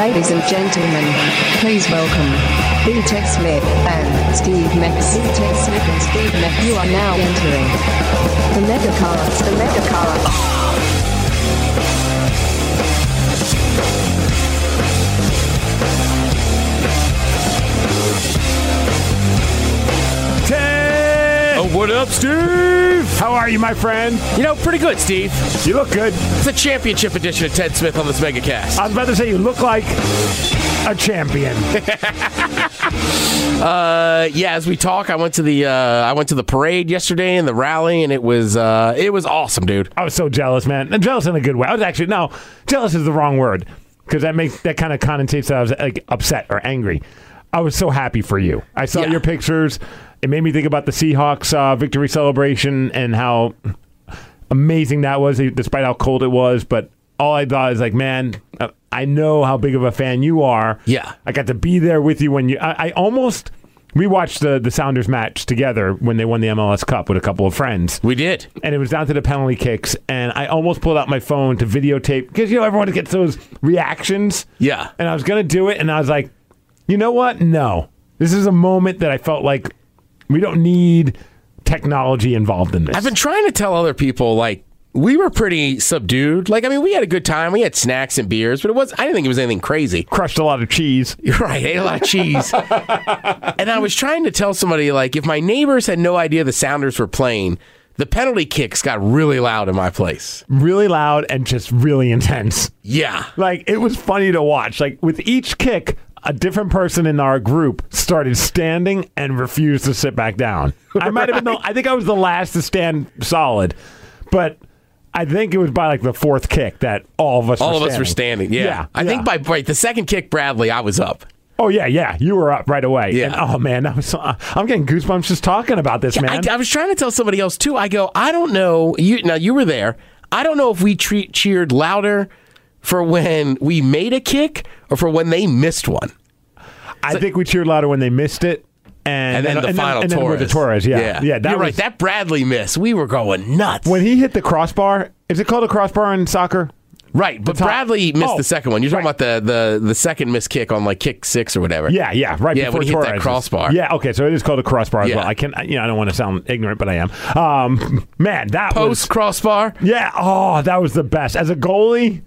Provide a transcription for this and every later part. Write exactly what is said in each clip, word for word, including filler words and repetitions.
Ladies and gentlemen, please welcome B-Tech Smith and Steve Mex. B-Tech Smith and Steve Mex. You are now entering the Megacast. The Megacast. Oh, what up, Steve? How are you, my friend? You know, pretty good, Steve. You look good. It's a championship edition of Ted Smith on this Megacast. I was about to say, you look like a champion. uh, yeah, as we talk, I went to the uh, I went to the parade yesterday and the rally, and it was uh, it was awesome, dude. I was so jealous, man. And jealous in a good way. I was actually no, jealous is the wrong word because that makes that kind of connotates that I was like upset or angry. I was so happy for you. I saw Yeah. your pictures. It made me think about the Seahawks uh, victory celebration and how amazing that was, despite how cold it was. But all I thought is like, man, I know how big of a fan you are. Yeah. I got to be there with you when you. I, I almost. We watched the the Sounders match together when they won the M L S Cup with a couple of friends. We did. And it was down to the penalty kicks, and I almost pulled out my phone to videotape because you know everyone gets those reactions. Yeah. And I was gonna do it, and I was like, you know what? No, this is a moment that I felt like. We don't need technology involved in this. I've been trying to tell other people, like, we were pretty subdued. Like, I mean, we had a good time. We had snacks and beers, but it was I didn't think it was anything crazy. Crushed a lot of cheese. You're right, ate a lot of cheese. And I was trying to tell somebody, like, if my neighbors had no idea the Sounders were playing, the penalty kicks got really loud in my place. Really loud and just really intense. Yeah. Like, it was funny to watch. Like, with each kick, a different person in our group started standing and refused to sit back down. I might have been the, I think I was the last to stand solid, but I think it was by like the fourth kick that all of us all were of standing. us were standing. Yeah, yeah I yeah. think by right, the second kick, Bradley, I was up. Oh yeah, yeah, you were up right away. Yeah. And, oh man, that was so, uh, I'm getting goosebumps just talking about this, Yeah, man. I, I was trying to tell somebody else too. I go, I don't know. You now you were there. I don't know if we tre- cheered louder for when we made a kick or for when they missed one. I think we cheered louder when they missed it. And, And then and, the and final and then Torres. with the Torres, yeah. yeah. yeah that You're was, right. That Bradley miss, we were going nuts. When he hit the crossbar, is it called a crossbar in soccer? Right, but top- Bradley missed Oh, the second one. You're talking right. about the, the, the second missed kick on like kick six or whatever. Yeah, yeah, right Yeah, before when he hit that Torres. crossbar. Yeah, okay, so it is called a crossbar as Yeah. well. I can, you know, I don't want to sound ignorant, but I am. Um, man, that Post was crossbar. yeah. Oh, that was the best. As a goalie,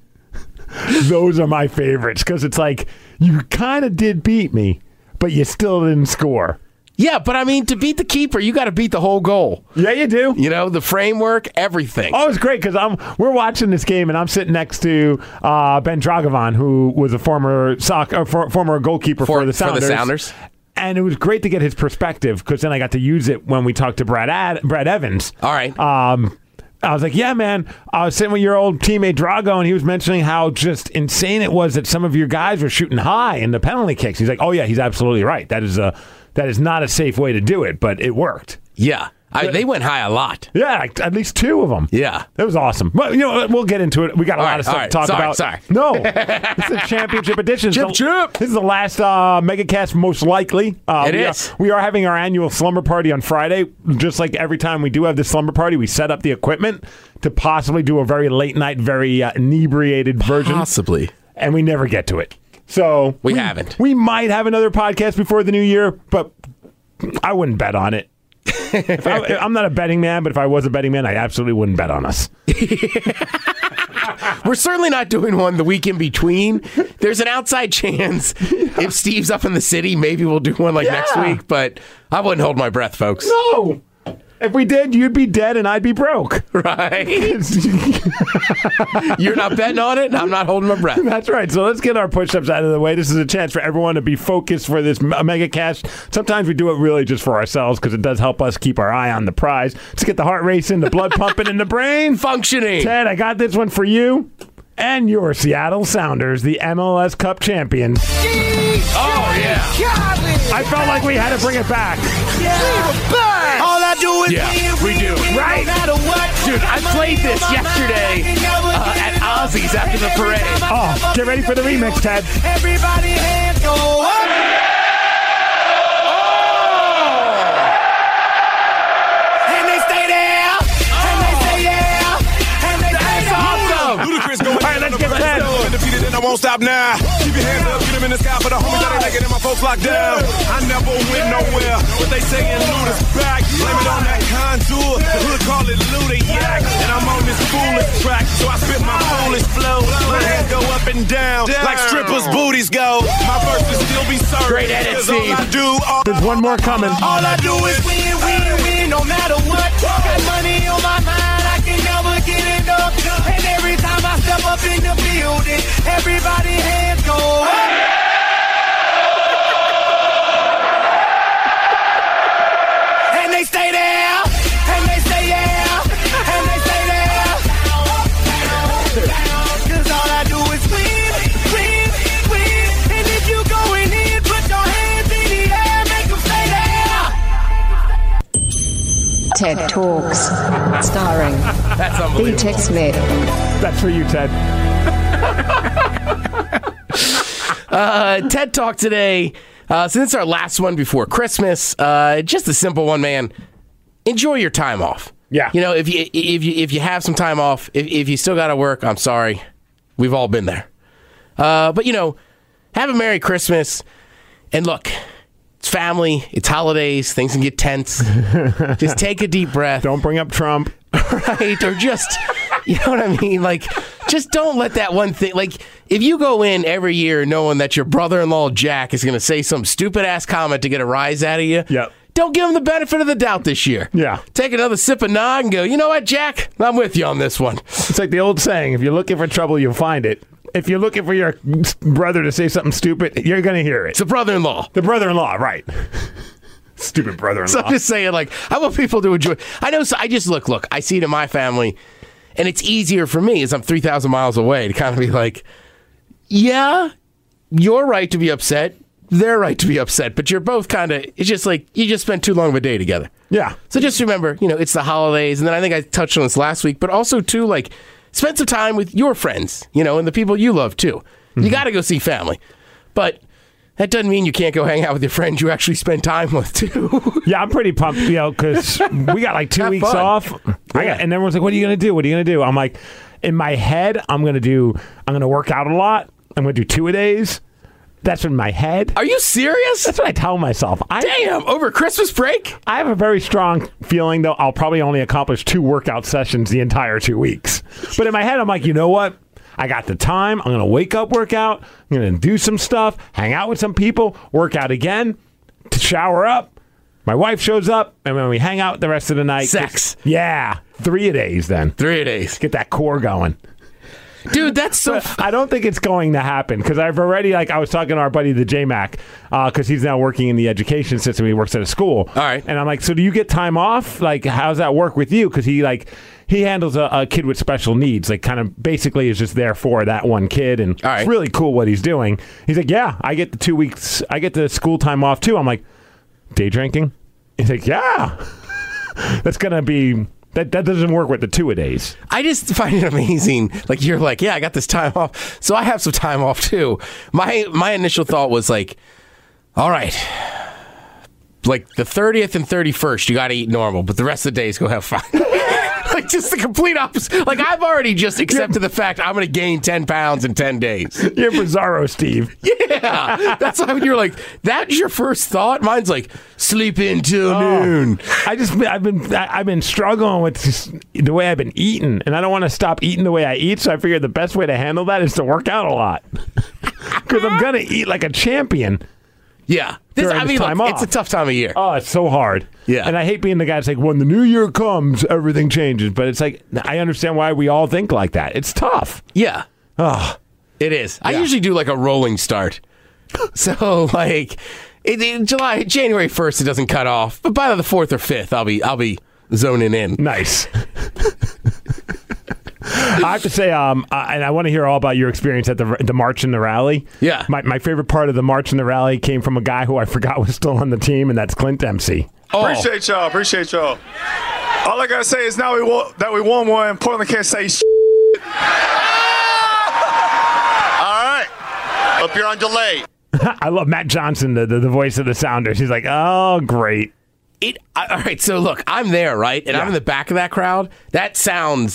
those are my favorites because it's like you kind of did beat me, but you still didn't score. Yeah, but I mean, to beat the keeper, you got to beat the whole goal. Yeah, you do. You know, the framework, everything. Oh, it's great because I'm we're watching this game and I'm sitting next to uh, Ben Dragovan, who was a former soccer, uh, for, former goalkeeper for, For- the for the Sounders. Sounders. And it was great to get his perspective because then I got to use it when we talked to Brad Ad, Brad Evans. All right. Um, I was like, yeah, man. I was sitting with your old teammate Drago, and he was mentioning how just insane it was that some of your guys were shooting high in the penalty kicks. He's like, oh yeah, he's absolutely right. That is a that is not a safe way to do it, but it worked. Yeah. I, they went high a lot. Yeah, like at least two of them. Yeah. That was awesome. Well, you know, we'll get into it. We got a All lot right, of stuff all right. to talk Sorry, about. sorry. No, this is a championship edition. Chip, So- chip. This is the last uh, Megacast, most likely. Uh, It we is. Are, we are having our annual slumber party on Friday. Just like every time we do have the slumber party, we set up the equipment to possibly do a very late night, very uh, inebriated version. Possibly. And we never get to it. So We haven't. We might have another podcast before the new year, but I wouldn't bet on it. If I, I'm not a betting man, but if I was a betting man, I absolutely wouldn't bet on us. We're certainly not doing one the week in between. There's an outside chance if Steve's up in the city, maybe we'll do one like Yeah. next week, but I wouldn't hold my breath, folks. No. If we did, you'd be dead and I'd be broke. Right? You're not betting on it, and I'm not holding my breath. That's right. So let's get our push-ups out of the way. This is a chance for everyone to be focused for this mega cash. Sometimes we do it really just for ourselves because it does help us keep our eye on the prize. Let's get the heart racing, the blood pumping in the brain. Functioning. Ted, I got this one for you and your Seattle Sounders, the M L S Cup champions. Oh, yeah. I felt like we had to bring it back. All I do is Yeah, win, we do. win, Right. no matter what. Dude, I played this yesterday uh, at Ozzy's after the parade. Oh, get ready for the remix, Ted. Everybody hands go up. And they stay there. And they say yeah. And they say That's awesome. Ludacris going All right, let's get Ted. won't stop now. Keep your hands up, get them in the sky for the homies that ain't making it, my folks locked down. I never went nowhere, but they saying loot is back. Blame it on that contour, the hood call it Ludiac. And I'm on this foolish track, so I spit my foolish flow. My hands go up and down, like strippers' booties go. My verse will still be served. Great edit, Cause all Steve. I do, all, There's one more coming. all I do is win, win, win, no matter what. Got money on my mind, I can never get enough. And every time I step up in the building, everybody hands go up. And they stay there, and they stay there, and they stay there. Cause all I do is win, win, win. And if you going in, put your hands in the air, make them stay there. TED Talks, starring That's B unbelievable. Tech Smith. That's for you, Ted. Uh, TED Talk today. Uh, since it's our last one before Christmas, uh, just a simple one, man. Enjoy your time off. Yeah. You know, if you if you if you have some time off, if if you still got to work, I'm sorry. We've all been there. Uh, but you know, have a Merry Christmas. And look, it's family, it's holidays, things can get tense. Just take a deep breath. Don't bring up Trump. Right? Or just, you know what I mean? Like, just don't let that one thing, like, if you go in every year knowing that your brother-in-law Jack is going to say some stupid-ass comment to get a rise out of you, Yep. don't give him the benefit of the doubt this year. Yeah. Take another sip of nog and go, you know what, Jack? I'm with you on this one. It's like the old saying, if you're looking for trouble, you'll find it. If you're looking for your brother to say something stupid, you're going to hear it. It's a brother-in-law. The brother-in-law, right. Stupid brother-in-law. So I'm just saying, like, I want people to enjoy. I know, so I just look, look, I see it in my family, and it's easier for me as I'm three thousand miles away to kind of be like, yeah, you're right to be upset. They're right to be upset, but you're both kind of, it's just like, you just spent too long of a day together. Yeah. So just remember, you know, it's the holidays, and then I think I touched on this last week, but also, too, like, spend some time with your friends, you know, and the people you love, too. You got to go see family. But that doesn't mean you can't go hang out with your friends you actually spend time with, too. Yeah, I'm pretty pumped, you know, because we got like two Have weeks fun. off. I got, and everyone's like, what are you going to do? What are you going to do? I'm like, in my head, I'm going to do, I'm going to work out a lot. I'm going to do two a days. That's in my head. Are you serious? That's what I tell myself. I, Damn, over Christmas break? I have a very strong feeling, though, I'll probably only accomplish two workout sessions the entire two weeks. But in my head, I'm like, you know what? I got the time. I'm going to wake up, work out. I'm going to do some stuff, hang out with some people, work out again, to shower up. My wife shows up, and then we hang out the rest of the night. Sex. Yeah. Three a days then. Three a days. Get that core going. Dude, that's so... But I don't think it's going to happen because I've already, like, I was talking to our buddy, the J Mac, because he's now working in the education system. He works at a school. All right. And I'm like, so do you get time off? Like, how's that work with you? Because he, like, he handles a, a kid with special needs, like, kind of basically is just there for that one kid. And All right. it's really cool what he's doing. He's like, yeah, I get the two weeks, I get the school time off too. I'm like, day drinking? He's like, yeah. That's going to be... That that doesn't work with the two-a-days. I just find it amazing. Like, you're like, yeah, I got this time off. So I have some time off, too. My my initial thought was like, all right, like the thirtieth and thirty-first, you got to eat normal, but the rest of the days, go have fun. Like, just the complete opposite. Like, I've already just accepted the fact I'm going to gain ten pounds in ten days. You're Bizarro, Steve. Yeah. That's why when you're like, that's your first thought. Mine's like, sleep in till Oh. noon. I just I've been I've been struggling with just the way I've been eating, and I don't want to stop eating the way I eat. So I figured the best way to handle that is to work out a lot, because I'm gonna eat like a champion. Yeah. This, During I mean, this time look, off. it's a tough time of year. Oh, it's so hard. Yeah. And I hate being the guy that's like, when the new year comes, everything changes. But it's like, I understand why we all think like that. It's tough. Yeah. Oh, It is. I Yeah. usually do like a rolling start. So like in, in July, January first, it doesn't cut off. But by the fourth or fifth, I'll be I'll be zoning in. nice. I have to say, um, uh, and I want to hear all about your experience at the the march and the rally. Yeah. My my favorite part of the march and the rally came from a guy who I forgot was still on the team, and that's Clint Dempsey. Oh, Appreciate y'all. Appreciate y'all. All I gotta say is now we won, that we won one. Portland can't say shit. All right. Hope you're on delay. I love Matt Johnson, the, the the voice of the Sounders. He's like, oh, great. it. I, all right. So look, I'm there, right, and Yeah. I'm in the back of that crowd. That sounds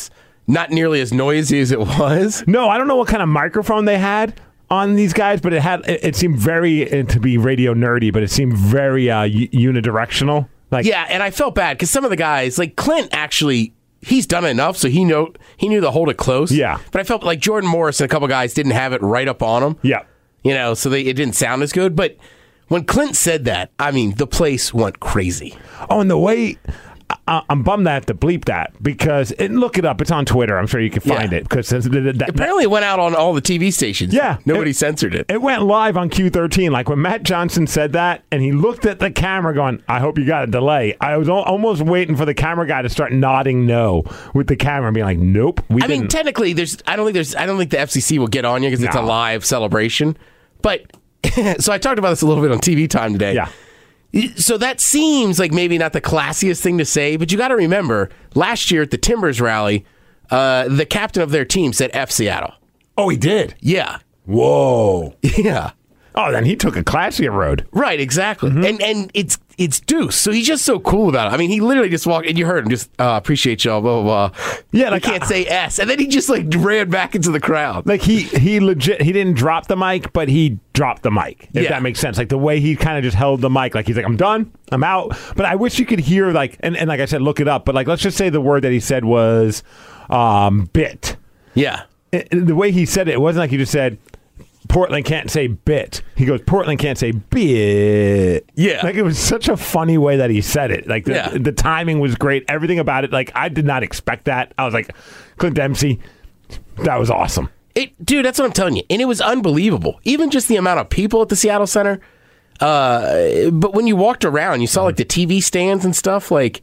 not nearly as noisy as it was. No, I don't know what kind of microphone they had on these guys, but it had it, it seemed very uh, to be radio nerdy, but it seemed very uh, u- unidirectional. Like, yeah, and I felt bad because some of the guys, like Clint, actually, he's done enough, so he know he knew to hold it close. Yeah, but I felt like Jordan Morris and a couple guys didn't have it right up on him. Yeah, you know, so they, it didn't sound as good. But when Clint said that, I mean, the place went crazy. Oh, and the way. I- I'm bummed I have to bleep that because it, look it up. It's on Twitter. I'm sure you can find Yeah. it because that, that, Apparently, it went out on all the T V stations. Yeah, nobody it, censored it. It went live on Q thirteen. Like when Matt Johnson said that, and he looked at the camera, going, "I hope you got a delay." I was al- almost waiting for the camera guy to start nodding no with the camera, and being like, "Nope, we I didn't." mean, technically, there's. I don't think there's. I don't think the F C C will get on you because it's a No. live celebration. But so I talked about this a little bit on T V Time today. Yeah. So that seems like maybe not the classiest thing to say, but you got to remember last year at the Timbers rally, uh, the captain of their team said F Seattle. Oh, he did. Yeah. Whoa. Yeah. Oh, then he took a classier road. Right, exactly. Mm-hmm. And and it's it's Deuce, so he's just so cool about it. I mean, he literally just walked, and you heard him just uh, appreciate y'all, blah, blah, blah. Yeah, I like, can't uh, say S. And then he just like ran back into the crowd. Like he he legit he didn't drop the mic, but he dropped the mic. If Yeah. that makes sense. Like the way he kind of just held the mic, like he's like, I'm done, I'm out. But I wish you could hear like and, and like I said, look it up. But like let's just say the word that he said was um, bit. Yeah. It- the way he said it, it wasn't like he just said Portland can't say bit. He goes, Portland can't say bit. Yeah. Like it was such a funny way that he said it. Like the, Yeah. the timing was great. Everything about it. Like I did not expect that. I was like, Clint Dempsey, that was awesome. It, dude, that's what I'm telling you. And it was unbelievable. Even just the amount of people at the Seattle Center. Uh, but when you walked around, you saw like the T V stands and stuff. Like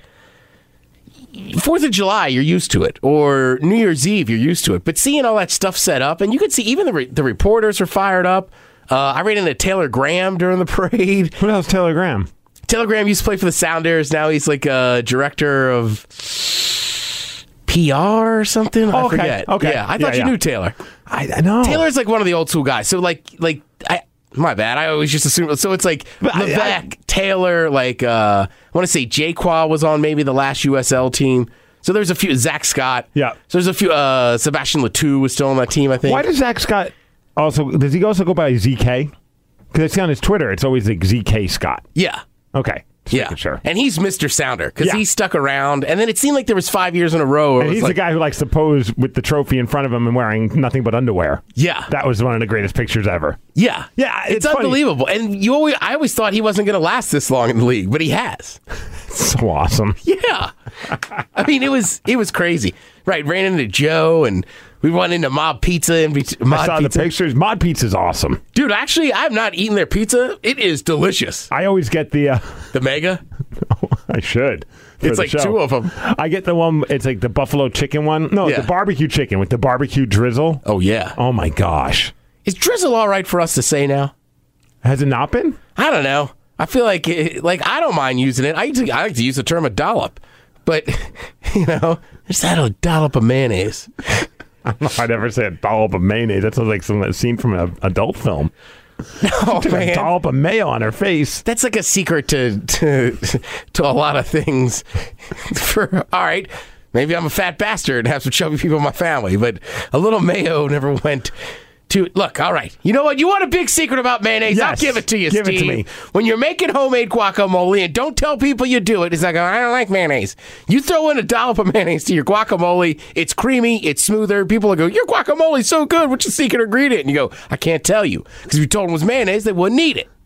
Fourth of July, you're used to it, or New Year's Eve, you're used to it. But seeing all that stuff set up, and you could see even the re- the reporters are fired up. Uh, I ran into Taylor Graham during the parade. Who the hell's Taylor Graham? Taylor Graham used to play for the Sounders. Now he's like a director of P R or something. I Oh, okay. forget. Okay. Yeah, I Yeah, thought you yeah. knew Taylor. I, I know. Taylor's like one of the old school guys. So like like I my bad. I always just assume so it's like But I- Levesque, I- Taylor, like uh I want to say Jaquan was on maybe the last U S L team. So there's a few Zach Scott. Yeah. So there's a few uh Sebastian Latou was still on that team, I think. Why does Zach Scott also? Does he also go by Z K? Because I see on his Twitter, it's always like Z K Scott. Yeah. Okay. Just Yeah. making sure. And he's Mister Sounder because Yeah. he stuck around and then it seemed like there was five years in a row. where it And was he's like, the guy who likes to pose with the trophy in front of him and wearing nothing but underwear. Yeah. That was one of the greatest pictures ever. Yeah. Yeah, It's, it's funny. unbelievable. And you always I always thought he wasn't gonna last this long in the league, but he has. So awesome. Yeah. I mean, it was it was crazy. Right, ran into Joe and we went into Mob Pizza and bet- Mod I saw Pizza. the pictures. Mod Pizza's awesome. Dude, actually, I've not eaten their pizza. It is delicious. I always get the. Uh, The Mega. I should. for It's the like show. two of them. I get the one. It's like the buffalo chicken one. No, Yeah. the barbecue chicken with the barbecue drizzle. Oh yeah. Oh my gosh. Is drizzle all right for us to say now? Has it not been? I don't know. I feel like it, like I don't mind using it. I used to, I like to use the term a dollop, but you know, there's that a dollop of mayonnaise. I don't know if I'd ever say a dollop of mayonnaise. That sounds like something that's seen from an adult film. Oh Took a man, dollop of mayo on her face. that's like a secret to to to a lot of things. For all right, maybe I'm a fat bastard and have some chubby people in my family, but a little mayo never went. To, look, all right. You know what? You want a big secret about mayonnaise? I'll Yes. give it to you, Give it Steve. to me. When you're making homemade guacamole, and don't tell people you do it. It's like, I don't like mayonnaise. You throw in a dollop of mayonnaise to your guacamole. It's creamy. It's smoother. People will go, your guacamole's so good. What's your secret ingredient? And you go, I can't tell you. Because if you told them it was mayonnaise, they wouldn't eat it.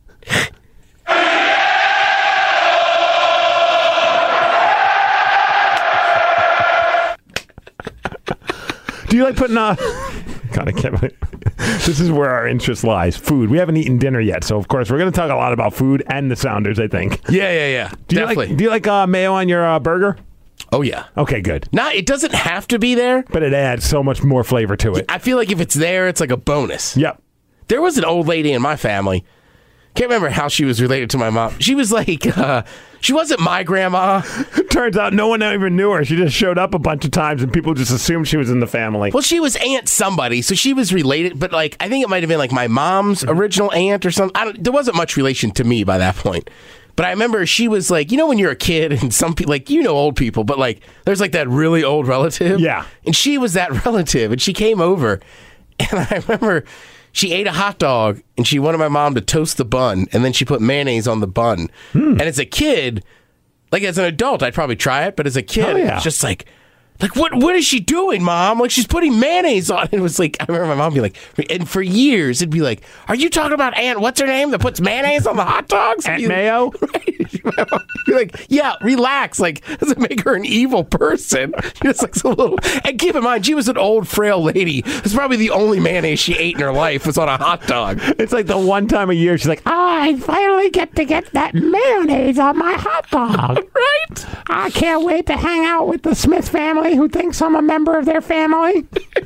Do you like putting uh God, I can't believe this is where our interest lies. Food. We haven't eaten dinner yet, so of course we're going to talk a lot about food and the Sounders, I think. Yeah, yeah, yeah. Do you Definitely. like do you like uh, mayo on your uh, burger? Oh, yeah. Okay, good. Not, it doesn't have to be there. But it adds so much more flavor to it. I feel like if it's there, it's like a bonus. Yep. There was an old lady in my family. Can't remember how she was related to my mom. She was like, uh, she wasn't my grandma. Turns out no one even knew her. She just showed up a bunch of times and people just assumed she was in the family. Well, she was Aunt somebody, so she was related. But like, I think it might have been like my mom's original aunt or something. I don't, there wasn't much relation to me by that point. But I remember she was like, you know, when you're a kid and some people, like, you know, old people, but like, there's like that really old relative. Yeah. And she was that relative, and she came over, and I remember she ate a hot dog, and she wanted my mom to toast the bun, and then she put mayonnaise on the bun. Hmm. And as a kid, like as an adult, I'd probably try it, but as a kid, yeah. it's just like, Like, what What is she doing, Mom? Like, she's putting mayonnaise on it. It was like, I remember my mom being like, and for years, it'd be like, are you talking about Aunt, what's her name, that puts mayonnaise on the hot dogs? Aunt be Mayo? Right? My mom would be like, yeah, relax. Like, doesn't make her an evil person. She's like so little. And keep in mind, she was an old, frail lady. It's probably the only mayonnaise she ate in her life was on a hot dog. It's like the one time a year she's like, oh, I finally get to get that mayonnaise on my hot dog. Right? I can't wait to hang out with the Smith family who thinks I'm a member of their family.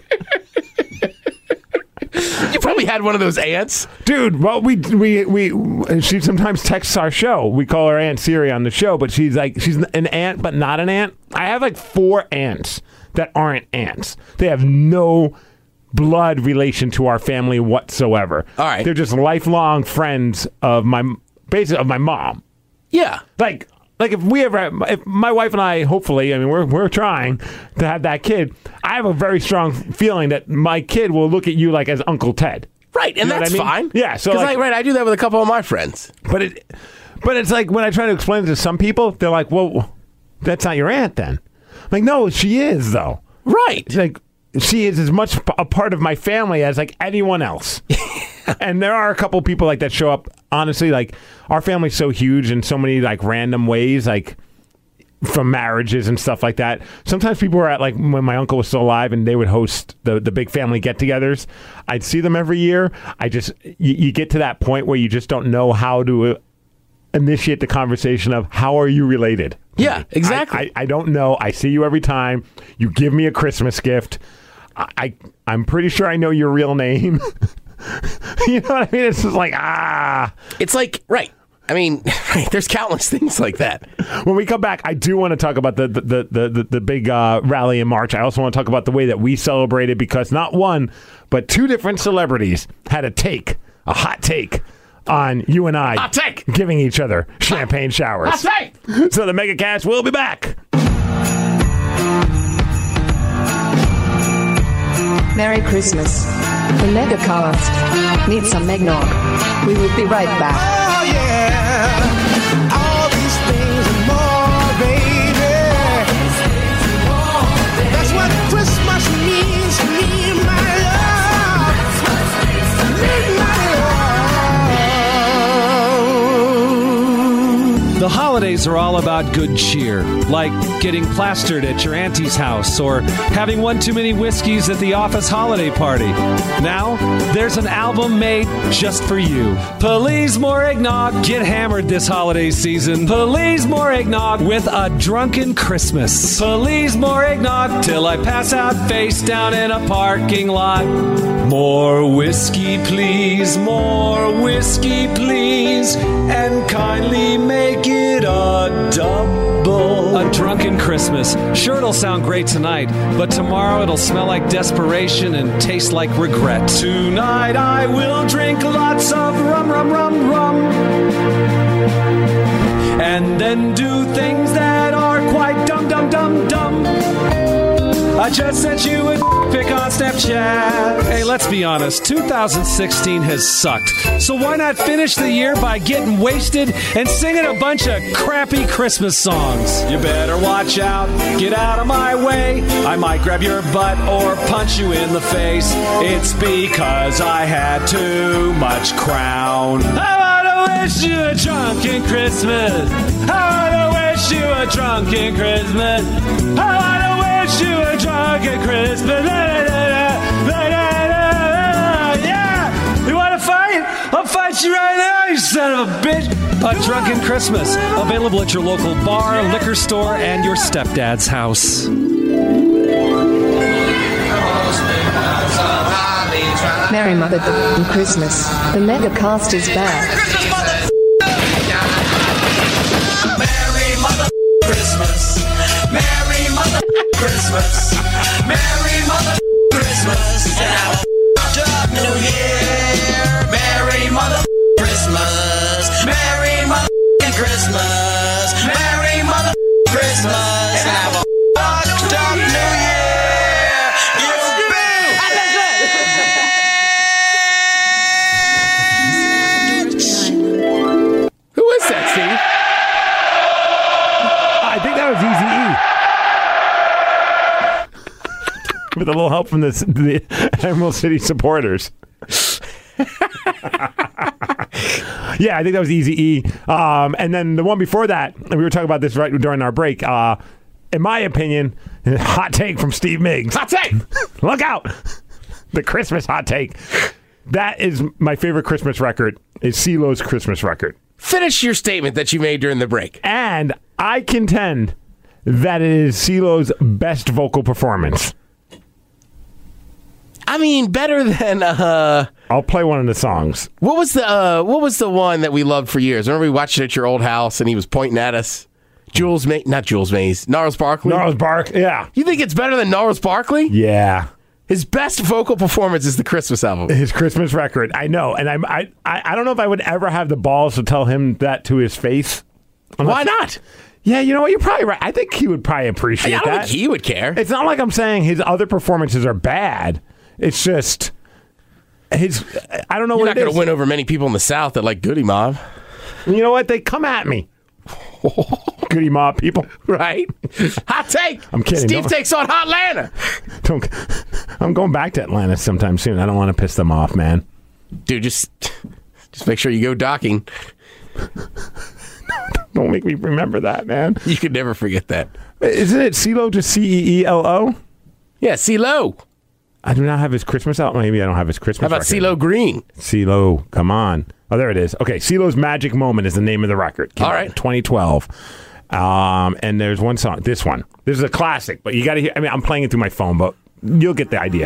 You probably had one of those aunts. Dude, well, we, we, we, she sometimes texts our show. We call her Aunt Siri on the show, but she's like, she's an aunt, but not an aunt. I have like four aunts that aren't aunts. They have no blood relation to our family whatsoever. All right. They're just lifelong friends of my, basically of my mom. Yeah. Like, Like if we ever, if my wife and I, hopefully, I mean, we're we're trying to have that kid. I have a very strong feeling that my kid will look at you like as Uncle Ted. Right, and You know that's what I mean? fine. Yeah, so Because like- I, right, I do that with a couple of my friends. But it, but it's like when I try to explain it to some people, they're like, "Well, that's not your aunt, then." I'm like, no, she is though. Right. It's like she is as much a part of my family as like anyone else. And there are a couple people like that show up. Honestly, like our family's so huge in so many like random ways, like from marriages and stuff like that. Sometimes people were at like when my uncle was still alive and they would host the, the big family get-togethers. I'd see them every year. I just you, you get to that point where you just don't know how to uh, initiate the conversation of how are you related. Yeah, exactly. I, I, I don't know. I see you every time. You give me a Christmas gift. I, I I'm pretty sure I know your real name. You know what I mean? It's just like, ah. It's like, right. I mean, right, there's countless things like that. When we come back, I do want to talk about the the the, the, the big uh, rally in March. I also want to talk about the way that we celebrated because not one, but two different celebrities had a take, a hot take on you and I Hot take. giving each other champagne showers. Hot take. So the Mega Cast will be back. Merry Christmas. The Megacast. Need some eggnog. We will be right back. Oh yeah, all these things and more, baby. That's what Christmas means to me, my love. Midnight love. The holidays are all about good cheer, like getting plastered at your auntie's house or having one too many whiskeys at the office holiday party. Now, there's an album made just for you. Please more eggnog. Get hammered this holiday season. Please more eggnog with a drunken Christmas. Please more eggnog till I pass out face down in a parking lot. More whiskey, please. More whiskey, please. And kindly make it a double. A drunken Christmas. Sure, it'll sound great tonight, but tomorrow it'll smell like desperation and taste like regret. Tonight I will drink lots of rum, rum, rum, rum. And then do things that are quite dumb, dumb, dumb, dumb. I just sent you a pic on Snapchat. Hey, let's be honest. two thousand sixteen has sucked. So why not finish the year by getting wasted and singing a bunch of crappy Christmas songs? You better watch out. Get out of my way. I might grab your butt or punch you in the face. It's because I had too much crown. I wanna wish you a drunken Christmas. I wanna wish you a drunken Christmas. I wanna wish you a drunken Christmas. La, la, la, la, la, la, la. Yeah! You want to fight? I'll fight you right now, you son of a bitch. A Drunken Christmas. Available at your local bar, liquor store, and your stepdad's house. Merry Mother and Christmas. The Megacast is back. Merry Mother Christmas. Merry Mother Christmas. Merry Mother Christmas. And have a up New Year. Merry Mother Christmas. Merry Mother Christmas. Merry mother Christmas. And have a fucked up New Year. You bitch. Who is that, Steve? I think that was Eazy-E. With a little help from the, the Emerald City supporters. Yeah, I think that was Eazy-E. Um, and then the one before that, and we were talking about this right during our break. Uh, in my opinion, hot take from Steve Miggs. Hot take! Look out! The Christmas hot take. That is my favorite Christmas record, is CeeLo's Christmas record. Finish your statement that you made during the break. And I contend that it is CeeLo's best vocal performance. I mean, better than uh I'll play one of the songs. what was the uh what was the one that we loved for years? Remember we watched it at your old house and he was pointing at us? Jules May not Jules Mays. Gnarls Barkley. Gnarls Bark, yeah. You think it's better than Gnarls Barkley? Yeah. His best vocal performance is the Christmas album. His Christmas record. I know. And I'm, I, I I don't know if I would ever have the balls to tell him that to his face. Unless, Why not? Yeah, you know what? You're probably right. I think he would probably appreciate I don't that. think he would care. It's not like I'm saying his other performances are bad. It's just his. I don't know You're what not it going is. to win over many people in the South that like Goody Mob. You know what? They come at me. Goody Mob people. Right? Hot take. I'm kidding. Steve Don't- takes on Hotlanta. Don't, I'm going back to Atlanta sometime soon. I don't want to piss them off, man. Dude, just just make sure you go docking. Don't make me remember that, man. You could never forget that. Isn't it CeeLo just C E E L O? Yeah, CeeLo. I do not have his Christmas out. Maybe I don't have his Christmas. How about record. CeeLo Green? CeeLo, come on. Oh, there it is. Okay, CeeLo's Magic Moment is the name of the record. Came All out right. in twenty twelve. Um, and there's one song. This one. This is a classic, but you got to hear. I mean, I'm playing it through my phone, but you'll get the idea.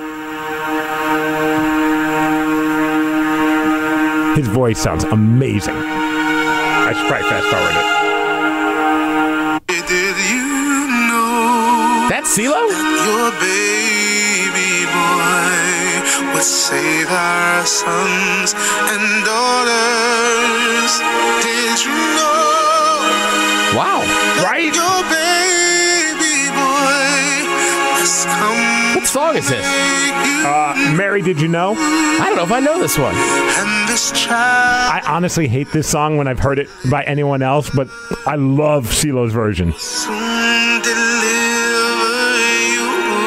His voice sounds amazing. I should probably fast forward it. Did you know That's CeeLo? your baby boy would save our sons and daughters? Did you know Wow. Right? your baby boy has come What song is this? Uh, Mary, did you know? I don't know if I know this one. and this child I honestly hate this song when I've heard it by anyone else, but I love CeeLo's version. soon deliver you?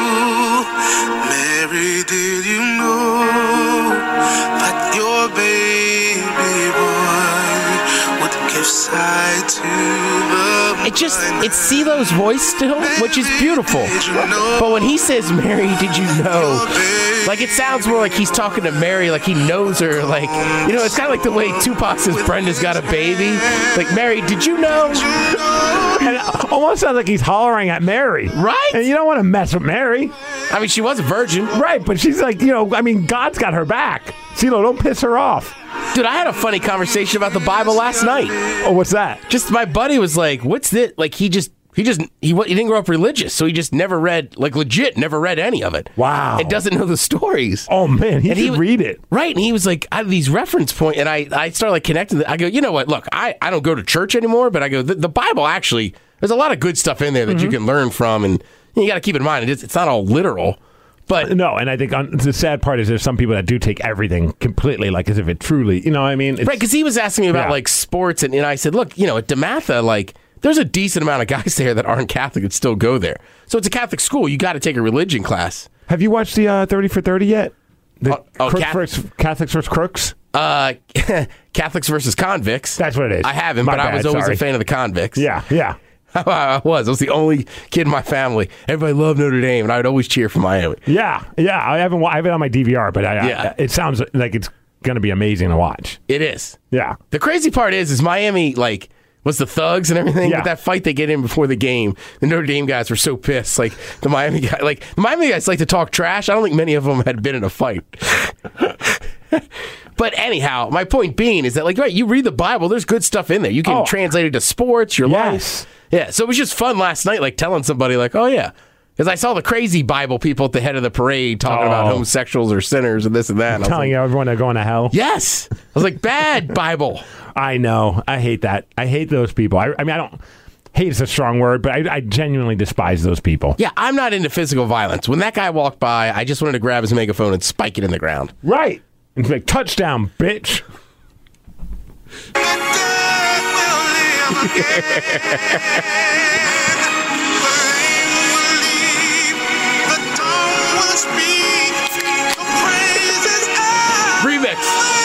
Mary, did you know that your baby boy would give sight to the It just, it's CeeLo's voice still, which is beautiful. But when he says, Mary, did you know? Like, it sounds more like he's talking to Mary, like he knows her. Like, you know, it's kind of like the way Tupac says Brenda's got a baby. Like, Mary, did you know? And it almost sounds like he's hollering at Mary. Right? And you don't want to mess with Mary. I mean, she was a virgin. Right, but she's like, you know, I mean, God's got her back. CeeLo, don't piss her off. Dude, I had a funny conversation about the Bible last night. Oh, what's that? Just my buddy was like, what's this? Like, he just, he just, he, wa- he didn't grow up religious, so he just never read, like, legit, never read any of it. Wow. And doesn't know the stories. Oh, man, he And should he- read it. Right, and he was like, I have these reference points, and I, I started like connecting. The, I go, you know what? Look, I, I don't go to church anymore, but I go, the, the Bible actually, there's a lot of good stuff in there that Mm-hmm. you can learn from, and you got to keep in mind, it's, it's not all literal. But No, and I think on, the sad part is there's some people that do take everything completely, like as if it truly, you know what I mean? It's, right, because he was asking me about Yeah. like sports, and, and I said, look, you know, at DeMatha, like, there's a decent amount of guys there that aren't Catholic that still go there. So it's a Catholic school. You got to take a religion class. Have you watched the uh, thirty for thirty yet? The Oh, oh, Crooks Cath- versus, Catholics versus Crooks? Uh, Catholics versus convicts. That's what it is. I haven't, My but I was bad, always sorry. a fan of the convicts. Yeah, yeah. I was. I was the only kid in my family. Everybody loved Notre Dame, and I would always cheer for Miami. Yeah, yeah. I haven't. wa- I have it on my D V R, but I, Yeah. I, it sounds like it's going to be amazing to watch. It is. Yeah. The crazy part is, is Miami, like, was the thugs and everything. Yeah. But that fight they get in before the game, the Notre Dame guys were so pissed. Like, the Miami guy, like, the Miami guys like to talk trash. I don't think many of them had been in a fight. But anyhow, my point being is that, like, right, you read the Bible, there's good stuff in there. You can Oh. translate it to sports, your Yes. life. Yeah, so it was just fun last night, like, telling somebody, like, oh, yeah, Because I saw the crazy Bible people at the head of the parade talking Oh. about homosexuals or sinners and this and that. And I was Telling like, you everyone they're going to hell. yes. I was like, bad Bible. I know. I hate that. I hate those people. I, I mean, I don't. Hate is a strong word, but I, I genuinely despise those people. Yeah, I'm not into physical violence. When that guy walked by, I just wanted to grab his megaphone and spike it in the ground. Right. And be like, touchdown, bitch. Remix.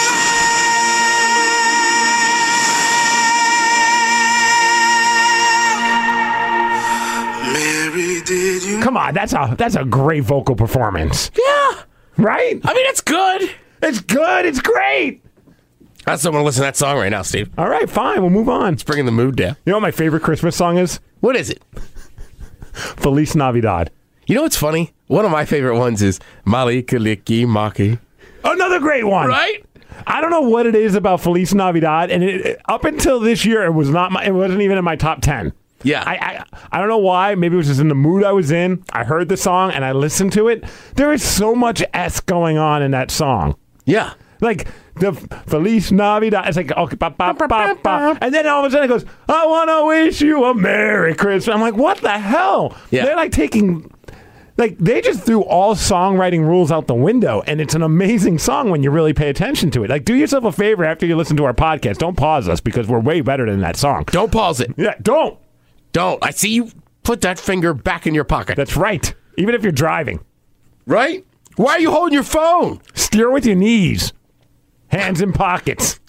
Mary, did you? Come on, that's a that's a great vocal performance. Yeah. Right? I mean, it's good. It's good. It's great. I just don't want to listen to that song right now, Steve. All right, fine. We'll move on. It's bringing the mood down. You know what my favorite Christmas song is? What is it? Feliz Navidad. You know what's funny? One of my favorite ones is Mali Kaliki Maki. Another great one. Right? I don't know what it is about Feliz Navidad, and it, it- up until this year, it was not. My, it wasn't even in my top ten. Yeah. I, I I don't know why. Maybe it was just in the mood I was in. I heard the song and I listened to it. There is so much S going on in that song. Yeah. Like the Feliz Navidad. It's like okay, ba, ba, ba, ba. And then all of a sudden it goes, I want to wish you a Merry Christmas. I'm like, what the hell? Yeah. They're like taking. Like, they just threw all songwriting rules out the window, and it's an amazing song when you really pay attention to it. Like, do yourself a favor after you listen to our podcast. Don't pause us, because we're way better than that song. Don't pause it. Yeah, don't. Don't. I see you put that finger back in your pocket. That's right. Even if you're driving. Right? Why are you holding your phone? Steer with your knees. Hands in pockets.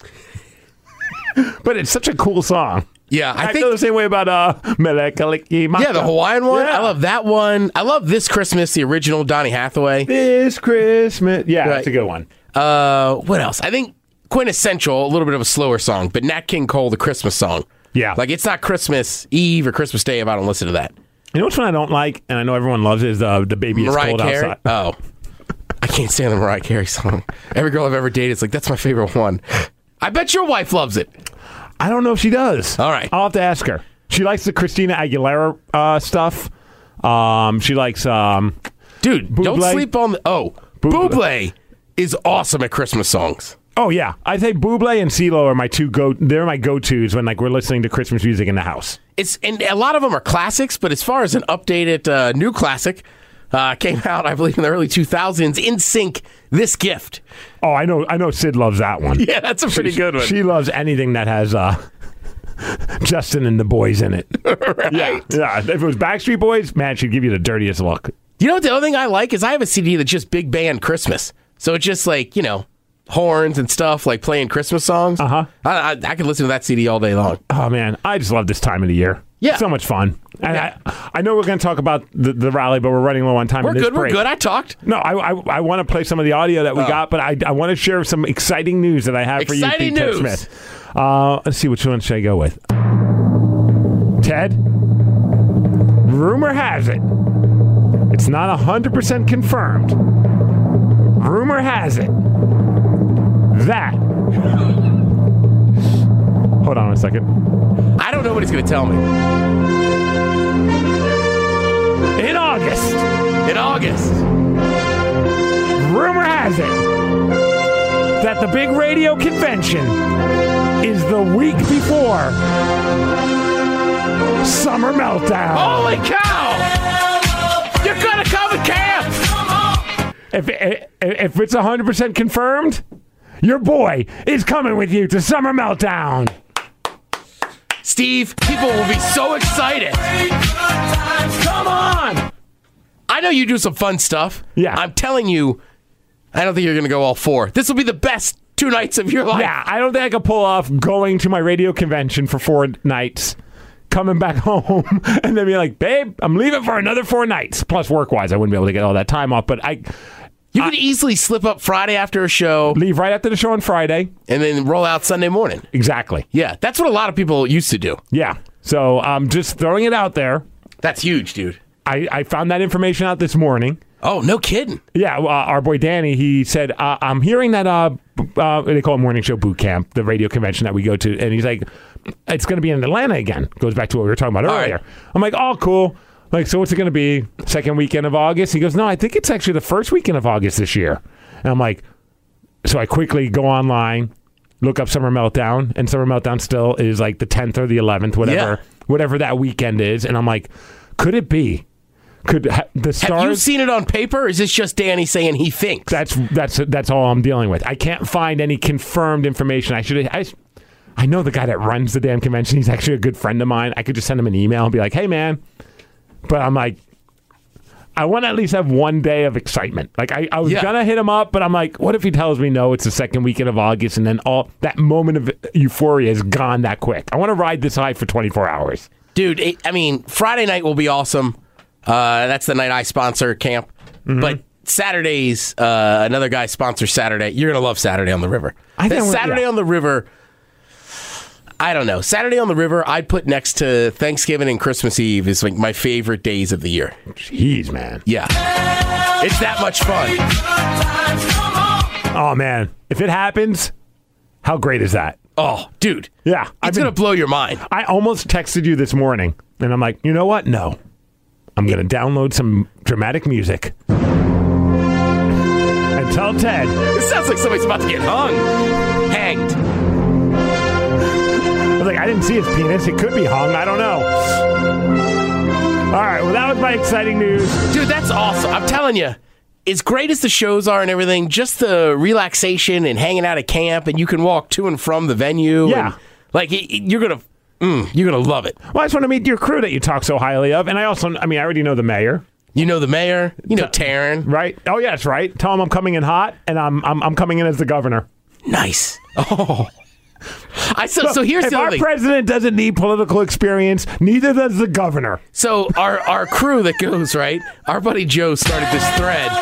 But it's such a cool song. Yeah, I, I, think feel the same way about uh, Melekaliki Maka. Yeah, the Hawaiian one. Yeah. I love that one. I love This Christmas, the original Donny Hathaway. This Christmas. Yeah, Right. that's a good one. Uh, what else? I think Quintessential, a little bit of a slower song, but Nat King Cole, the Christmas song. Yeah. Like, it's not Christmas Eve or Christmas Day if I don't listen to that. You know which one I don't like, and I know everyone loves it, is uh, the Baby Is Mariah Cold Carey. Outside. Oh. I can't stand the Mariah Carey song. Every girl I've ever dated is like, that's my favorite one. I bet your wife loves it. I don't know if she does. All right. I'll have to ask her. She likes the Christina Aguilera uh, stuff. Um, she likes... Um, Dude, don't Bublé. sleep on the... Oh, Bublé. Bublé is awesome at Christmas songs. oh, yeah. I think Bublé and CeeLo are my two go... They're my go-tos when like we're listening to Christmas music in the house. It's and a lot of them are classics, but as far as an updated uh, new classic, uh, came out, I believe, in the early two thousands, In Sync, This Gift. Oh, I know I know Sid loves that one. Yeah, that's a pretty good one. She loves anything that has uh, Justin and the boys in it. Right. Yeah. Yeah. If it was Backstreet Boys, man, she'd give you the dirtiest look. You know what the other thing I like is I have a C D that's just big band Christmas. So it's just like, you know, horns and stuff, like playing Christmas songs. Uh-huh. I, I, I could listen to that C D all day long. Oh, man. I just love this time of the year. Yeah. So much fun. And Yeah. I, I know we're going to talk about the, the rally, but we're running low on time. We're in this good, we're break. good. I talked. No, I, I, I want to play some of the audio that we Oh. got, but I, I want to share some exciting news that I have for you, Exciting Pete Ted news. Smith. Uh, let's see, which one should I go with? Ted, rumor has it, it's not one hundred percent confirmed. Rumor has it that... Hold on a second. I don't know what he's going to tell me. In August, In August. rumor has it that the big radio convention is the week before Summer Meltdown. Holy cow! You're going to come and camp! If, if, if it's one hundred percent confirmed, your boy is coming with you to Summer Meltdown. Steve, people will be so excited. Come on! I know you do some fun stuff. Yeah. I'm telling you, I don't think you're going to go all four. This will be the best two nights of your life. Yeah, I don't think I could pull off going to my radio convention for four nights, coming back home, and then be like, babe, I'm leaving for another four nights. Plus, work-wise, I wouldn't be able to get all that time off, but I You could easily slip up Friday after a show leave right after the show on Friday. and then roll out Sunday morning. Exactly. Yeah, that's what a lot of people used to do. Yeah. So I'm just throwing it out there. That's huge, dude. I, I found that information out this morning. Oh, no kidding. Yeah, uh, our boy Danny, he said, uh, I'm hearing that uh, b- uh, they call it Morning Show Boot Camp, the radio convention that we go to. And he's like, it's going to be in Atlanta again. Goes back to what we were talking about All earlier. right. I'm like, oh, cool. Like, so what's it going to be? Second weekend of August? He goes, no, I think it's actually the first weekend of August this year. And I'm like, so I quickly go online, look up Summer Meltdown, and Summer Meltdown still is like the tenth or the eleventh, whatever, Yeah. whatever that weekend is. And I'm like, could it be? Could ha- the stars? Have you seen it on paper, or is this just Danny saying he thinks? That's that's that's all I'm dealing with. I can't find any confirmed information. I should. I, I know the guy that runs the damn convention. He's actually a good friend of mine. I could just send him an email and be like, "Hey, man," but I'm like, I want to at least have one day of excitement. Like I, I was Yeah. gonna hit him up, but I'm like, what if he tells me no? It's the second weekend of August, and then all that moment of euphoria is gone that quick. I want to ride this high for twenty-four hours, Dude, it, I mean, Friday night will be awesome. Uh, that's the night I sponsor camp. Mm-hmm. But Saturdays, uh, another guy sponsors Saturday. You're going to love Saturday on the River. I think That we- Saturday yeah. on the River, I don't know. Saturday on the River, I'd put next to Thanksgiving and Christmas Eve is like my favorite days of the year. Jeez, man. Yeah. It's that much fun. Oh man, if it happens, how great is that? Oh, dude. Yeah, I've It's been- going to blow your mind. I almost texted you this morning, and I'm like, you know what? No. I'm going to download some dramatic music. And tell Ted. This sounds like somebody's about to get hung. Hanged. I was like, I didn't see his penis. It could be hung. I don't know. All right, well, that was my exciting news. Dude, that's awesome. I'm telling you, as great as the shows are and everything, just the relaxation and hanging out at camp, and you can walk to and from the venue. Yeah. And, like, y- y- you're going to mm, you're gonna love it. Well, I just want to meet your crew that you talk so highly of. And I also, I mean, I already know the mayor. You know the mayor. You know Taryn. Right? Oh, yeah, that's right. Tell him I'm coming in hot, and I'm I'm, I'm coming in as the governor. Nice. Oh. I so, so here's if the other our thing. president doesn't need political experience, neither does the governor. So our our crew that goes, right? Our buddy Joe started this thread.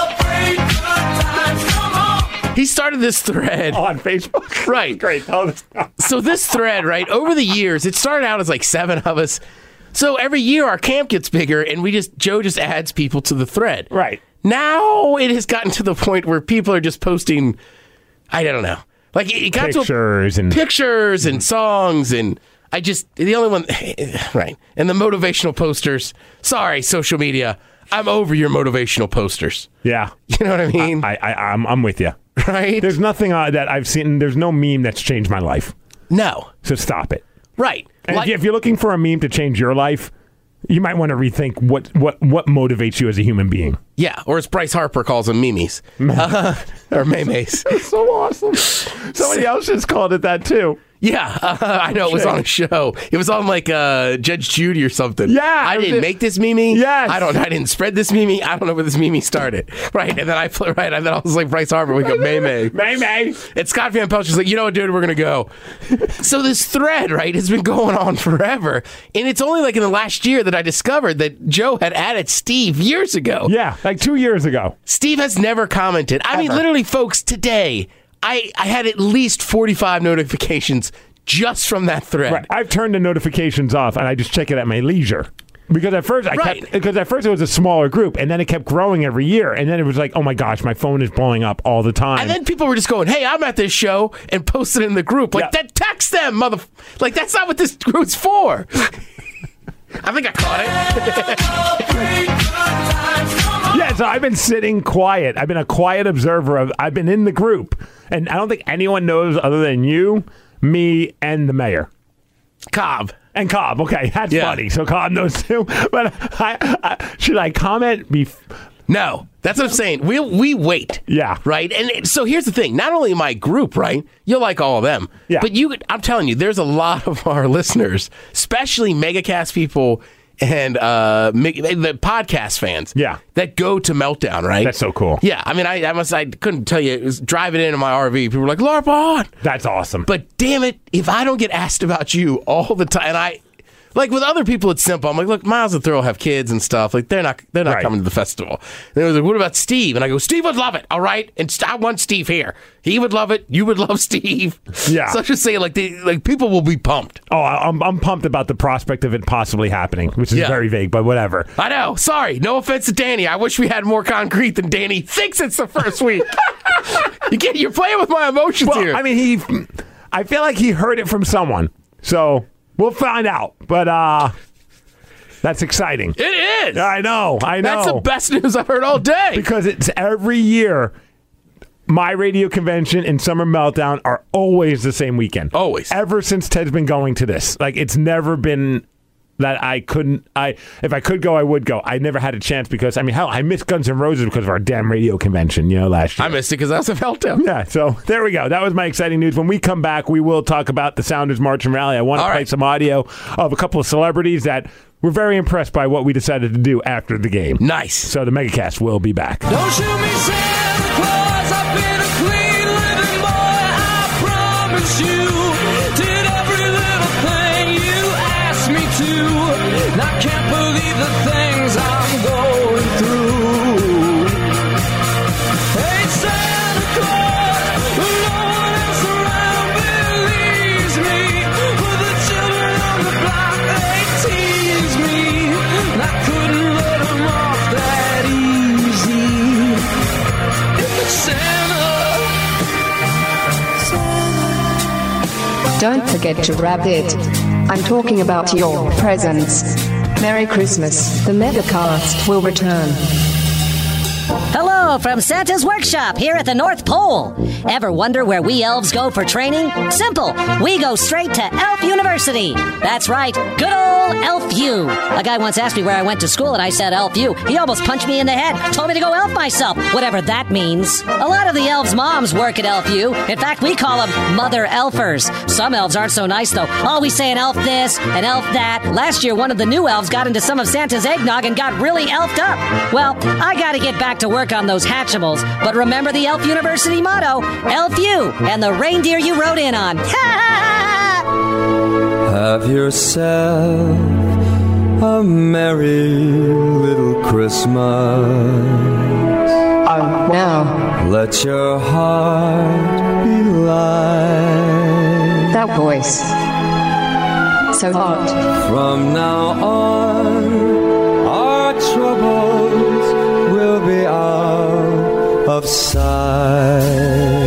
He started this thread on Facebook. Right. Great. Tell us. So this thread, right, over the years, it started out as like seven of us. So every year our camp gets bigger, and we just Joe just adds people to the thread. Right. Now it has gotten to the point where people are just posting, I don't know. Like it got Pictures to a, and pictures and songs, and I just the only one right. And the motivational posters. Sorry, social media. I'm over your motivational posters. yeah. You know what I mean? I, I I'm I'm with you. right? There's nothing uh, that I've seen. There's no meme that's changed my life. No. So stop it. Right. And Like- if you're looking for a meme to change your life, you might want to rethink what what what motivates you as a human being. Yeah, or as Bryce Harper calls them, memes. Uh, or memes. So awesome. Somebody else just called it that too. Yeah, uh, I know. It was on a show. It was on like uh, Judge Judy or something. Yeah, I it was didn't it. make this meme. Yes. I don't. I didn't spread this meme. I don't know where this meme started. Right, and then I play right, and then I was like Bryce Harper. We go May May. May May. And Scott Van Pelt is like, you know what, dude, we're gonna go. So this thread, right, has been going on forever, and it's only like in the last year that I discovered that Joe had added Steve years ago. Yeah, like two years ago. Steve has never commented. I mean, Ever. literally, folks, today I I had at least forty-five notifications just from that thread. Right. I've turned the notifications off, and I just check it at my leisure. Because at first I Right. kept because at first it was a smaller group, and then it kept growing every year, and then it was like, oh my gosh, my phone is blowing up all the time. And then people were just going, "Hey, I'm at this show," and posted it in the group. Like Yeah. that, text them, mother. Like that's not what this group's for. I think I caught it. Yeah, so I've been sitting quiet. I've been a quiet observer of. I've been in the group, and I don't think anyone knows other than you, me, and the mayor. Cobb. And Cobb. Okay, that's Yeah. funny. So Cobb knows too. But I, I, should I comment? Bef- No, that's what I'm saying. We we wait. Yeah. Right. And it- so here's the thing. Not only my group, right? You'll like all of them. Yeah. But you, I'm telling you, there's a lot of our listeners, especially MegaCast people and uh, Meg- the podcast fans. Yeah. That go to Meltdown. Right. That's so cool. Yeah. I mean, I, I must. I couldn't tell you. It was driving into my R V. People were like, "LARP on." That's awesome. But damn it, if I don't get asked about you all the time, and I, like with other people, it's simple. I'm like, look, Miles and Thrill have kids and stuff. Like they're not, they're not Right. coming to the festival. And they was like, what about Steve? And I go, Steve would love it. All right, and st- I want Steve here. He would love it. You would love Steve. Yeah. So I'm just saying, like, they, like people will be pumped. oh, I- I'm I'm pumped about the prospect of it possibly happening, which is Yeah. very vague, but whatever. I know. Sorry. No offense to Danny. I wish we had more concrete than Danny thinks it's the first week. you get, you're playing with my emotions Well, here. I mean, he. I feel like he heard it from someone, so we'll find out. But uh, That's exciting. It is. I know. I know. That's the best news I've heard all day. Because it's every year. My radio convention and Summer Meltdown are always the same weekend. Always. Ever since Ted's been going to this. Like, it's never been that I couldn't, I if I could go, I would go. I never had a chance because, I mean, hell, I missed Guns N' Roses because of our damn radio convention, you know, last year. I missed it because I was a Meltdown. Yeah, so there we go. That was my exciting news. When we come back, we will talk about the Sounders March and Rally. I want to All play right. some audio of a couple of celebrities that were very impressed by what we decided to do after the game. Nice. So the Megacast will be back. Don't shoot me, Santa Claus. I've been a clean living boy. I promise you. Did every little thing you asked me to. And I can't believe the things I'm going through. Hey, Santa Claus, no one else around believes me. For the children on the block, they tease me. And I couldn't let them off that easy. Santa. Don't forget to wrap it. I'm talking about your presents. Merry Christmas. The Megacast will return. Hello from Santa's Workshop here at the North Pole. Ever wonder where we elves go for training? Simple. We go straight to Elf University. That's right. Good old Elf U. A guy once asked me where I went to school and I said Elf U. He almost punched me in the head. Told me to go elf myself. Whatever that means. A lot of the elves' moms work at Elf U. In fact, we call them Mother Elfers. Some elves aren't so nice though. Always saying elf this and elf that. Last year, one of the new elves got into some of Santa's eggnog and got really elfed up. Well, I gotta get back to work on those Hatchimals. But remember the Elf University motto, Elf U, and the reindeer you rode in on. Have yourself a merry little Christmas. Oh, wow. Let your heart be light. That voice. So hot. From now on, our troubles will be out of sight.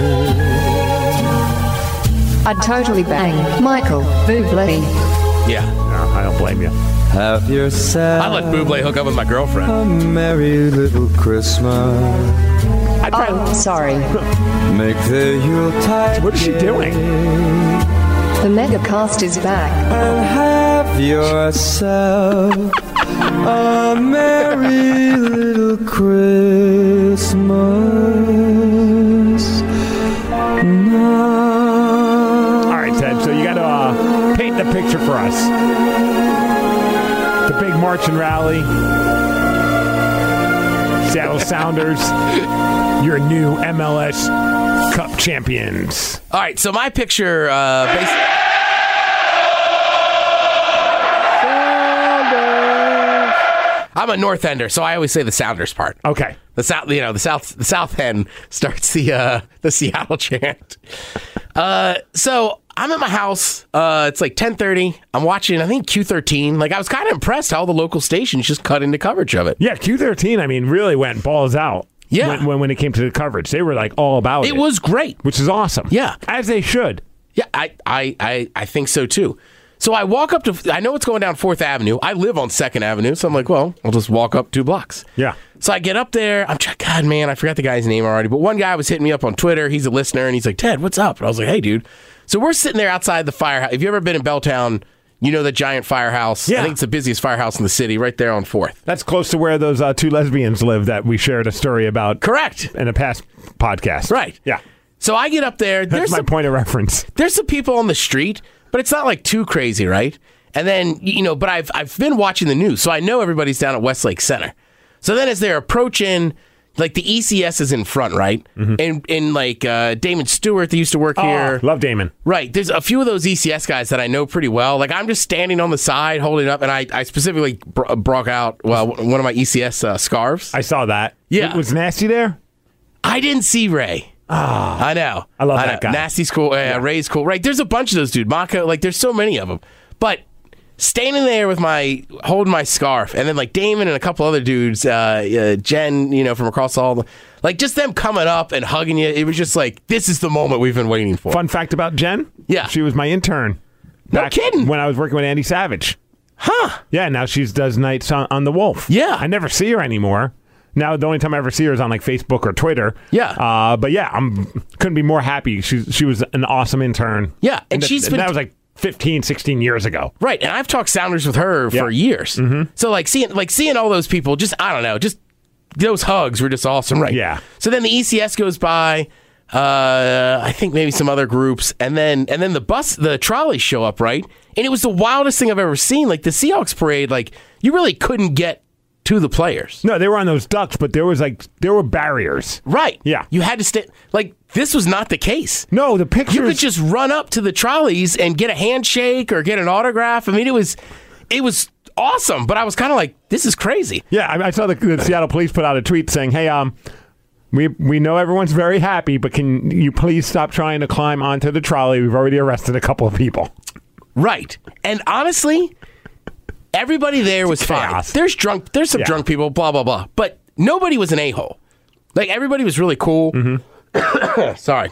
I'd totally bang Michael Bublé. Yeah. No, I don't blame you. Have yourself I let Bublé hook up with my girlfriend. a merry little Christmas. I'd try- Oh, sorry. Make the Yuletide What is she doing? The Megacast is back. and have yourself a merry little Christmas now. All right, Ted, so you got to uh, paint the picture for us. The big march and rally. Seattle Sounders, your new M L S Cup champions. All right, so my picture, uh, basically. I'm a North Ender, so I always say the Sounders part. Okay. The South, you know, the South, the South End starts the uh, the Seattle chant. Uh, so I'm at my house. Uh, it's like ten thirty. I'm watching, I think Q thirteen. Like I was kind of impressed how the local stations just cut into coverage of it. Yeah, Q thirteen, I mean, really went balls out. Yeah. When, when, when it came to the coverage. They were like all about it. It was great. Which is awesome. Yeah. As they should. Yeah, I, I, I, I think so too. So I walk up to, I know it's going down Fourth Avenue. I live on Second Avenue, so I'm like, well, I'll just walk up two blocks. Yeah. So I get up there. I'm trying, God, man, I forgot the guy's name already. But one guy was hitting me up on Twitter. He's a listener, and he's like, Ted, what's up? And I was like, hey, dude. So we're sitting there outside the firehouse. If you ever been in Belltown, you know the giant firehouse. Yeah. I think it's the busiest firehouse in the city, right there on Fourth. That's close to where those uh, two lesbians live that we shared a story about. Correct. In a past podcast. Right. Yeah. So I get up there. That's There's my some, point of reference. there's some people on the street, but it's not like too crazy, right? And then, you know, but I've I've been watching the news, so I know everybody's down at Westlake Center. So then as they're approaching, like the E C S is in front, right? Mm-hmm. And, and like uh, Damon Stewart, that used to work here. Oh, love Damon. Right. There's a few of those E C S guys that I know pretty well. Like I'm just standing on the side holding up, and I, I specifically br- broke out, well, one of my E C S uh, scarves. I saw that. Yeah. Was Nasty there? I didn't see Ray. Ah, I know. I love I that know. guy. Nasty's cool. Uh, Yeah. Ray's cool. Right. There's a bunch of those, dude. Maka, like, there's so many of them. But standing there with my, holding my scarf, and then, like, Damon and a couple other dudes, uh, uh, Jen, you know, from across all the, like, just them coming up and hugging you. It was just like, this is the moment we've been waiting for. Fun fact about Jen? Yeah. She was my intern. No back kidding. When I was working with Andy Savage. Huh. Yeah, now she does nights on, on the Wolf. Yeah. I never see her anymore. Now, the only time I ever see her is on like Facebook or Twitter. Yeah. Uh, but yeah, I'm couldn't be more happy. She, she was an awesome intern. Yeah, and th- she's been- that was like fifteen, sixteen years ago. Right, and I've talked Sounders with her for Yeah. years. Mm-hmm. So like seeing like seeing all those people, just I don't know, just those hugs were just awesome, right? Yeah. So then the E C S goes by, uh, I think maybe some other groups, and then and then the bus, the trolleys show up, right? And it was the wildest thing I've ever seen. Like the Seahawks parade, like you really couldn't get to the players. No, they were on those ducks, but there was like there were barriers. Right. Yeah. You had to stay. Like this was not the case. No, the pictures. You could just run up to the trolleys and get a handshake or get an autograph. I mean, it was, it was awesome. But I was kind of like, this is crazy. Yeah, I, I saw the, the Seattle police put out a tweet saying, "Hey, um, we we know everyone's very happy, but can you please stop trying to climb onto the trolley? We've already arrested a couple of people." Right. And honestly, everybody there was fine. Chaos. There's drunk. There's some Yeah. drunk people. Blah blah blah. But nobody was an a hole. Like everybody was really cool. Mm-hmm. Sorry.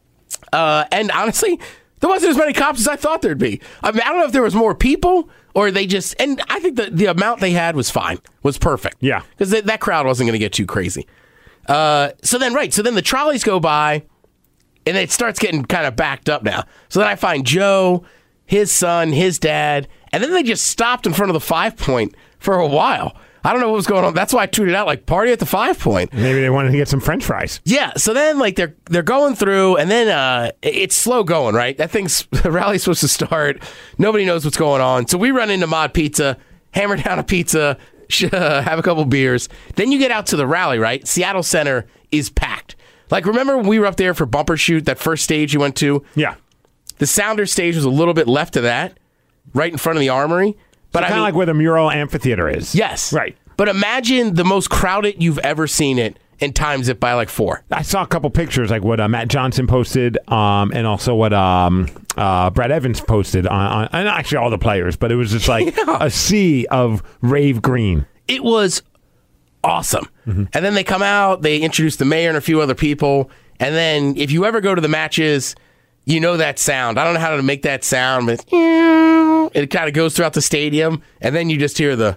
Uh, and honestly, there wasn't as many cops as I thought there'd be. I mean, I don't know if there was more people or they just. And I think the the amount they had was fine. Was perfect. Yeah. Because that crowd wasn't going to get too crazy. Uh, so then, right. So then the trolleys go by, and it starts getting kind of backed up now. So then I find Joe, his son, his dad, and then they just stopped in front of the Five Point for a while. I don't know what was going on. That's why I tweeted out like party at the Five Point. Maybe they wanted to get some French fries. Yeah. So then like they're they're going through, and then uh, it's slow going. Right. That thing's the rally's supposed to start. Nobody knows what's going on. So we run into Mod Pizza, hammer down a pizza, have a couple beers. Then you get out to the rally. Right. Seattle Center is packed. Like remember when we were up there for Bumper Shoot, that first stage you went to? Yeah. The Sounder stage was a little bit left of that, right in front of the Armory. But Kind I of mean, like where the mural amphitheater is. yes, Right. But imagine the most crowded you've ever seen it, and times it by like four. I saw a couple pictures, like what uh, Matt Johnson posted, um, and also what um, uh, Brad Evans posted on, on, and actually all the players. But it was just like Yeah. a sea of rave green. It was awesome. Mm-hmm. And then they come out, they introduce the mayor and a few other people, and then if you ever go to the matches, you know that sound. I don't know how to make that sound, but it kind of goes throughout the stadium, and then you just hear the.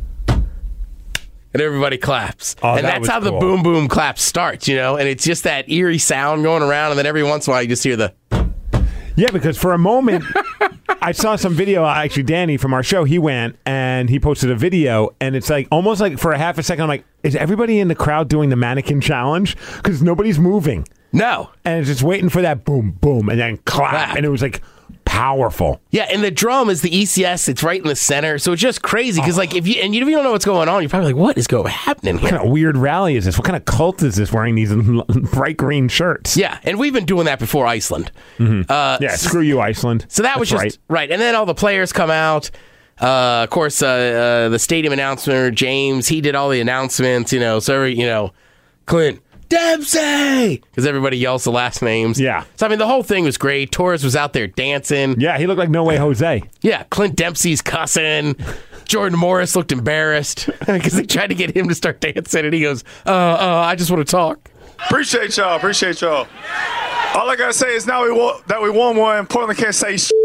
And everybody claps. Oh, and that that's was how the cool. boom boom clap starts, you know? And it's just that eerie sound going around, and then every once in a while you just hear the. Yeah, because for a moment, I saw some video. Actually, Danny from our show, he went and he posted a video, and it's like almost like for a half a second, I'm like, is everybody in the crowd doing the mannequin challenge? Because nobody's moving. No. And it's just waiting for that boom, boom, and then clap. Clap. And it was like powerful. Yeah, and the drum is the E C S. It's right in the center, so it's just crazy because, like, if you and you don't know what's going on, you're probably like, "What is going happening What here?" kind of weird rally is this? What kind of cult is this wearing these bright green shirts? Yeah, and we've been doing that before Iceland. Uh, Yeah, screw you, Iceland. So that was That's just right. right. And then all the players come out. Uh, of course, uh, uh, the stadium announcer James, he did all the announcements. You know, so every, you know, Clint Dempsey, because everybody yells the last names. Yeah. So I mean, the whole thing was great. Torres was out there dancing. Yeah, he looked like No Way Jose. Yeah, Clint Dempsey's cussing. Jordan Morris looked embarrassed because they tried to get him to start dancing, and he goes, "Uh, uh, I just want to talk." Appreciate y'all. Appreciate y'all. All I gotta say is now we won, that we won one. Portland can't say sh-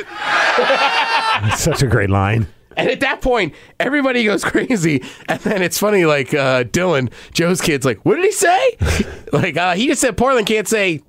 That's such a great line. And at that point, everybody goes crazy. And then it's funny, like uh, Dylan, Joe's kid's like, "What did he say?" like uh, he just said Portland can't say.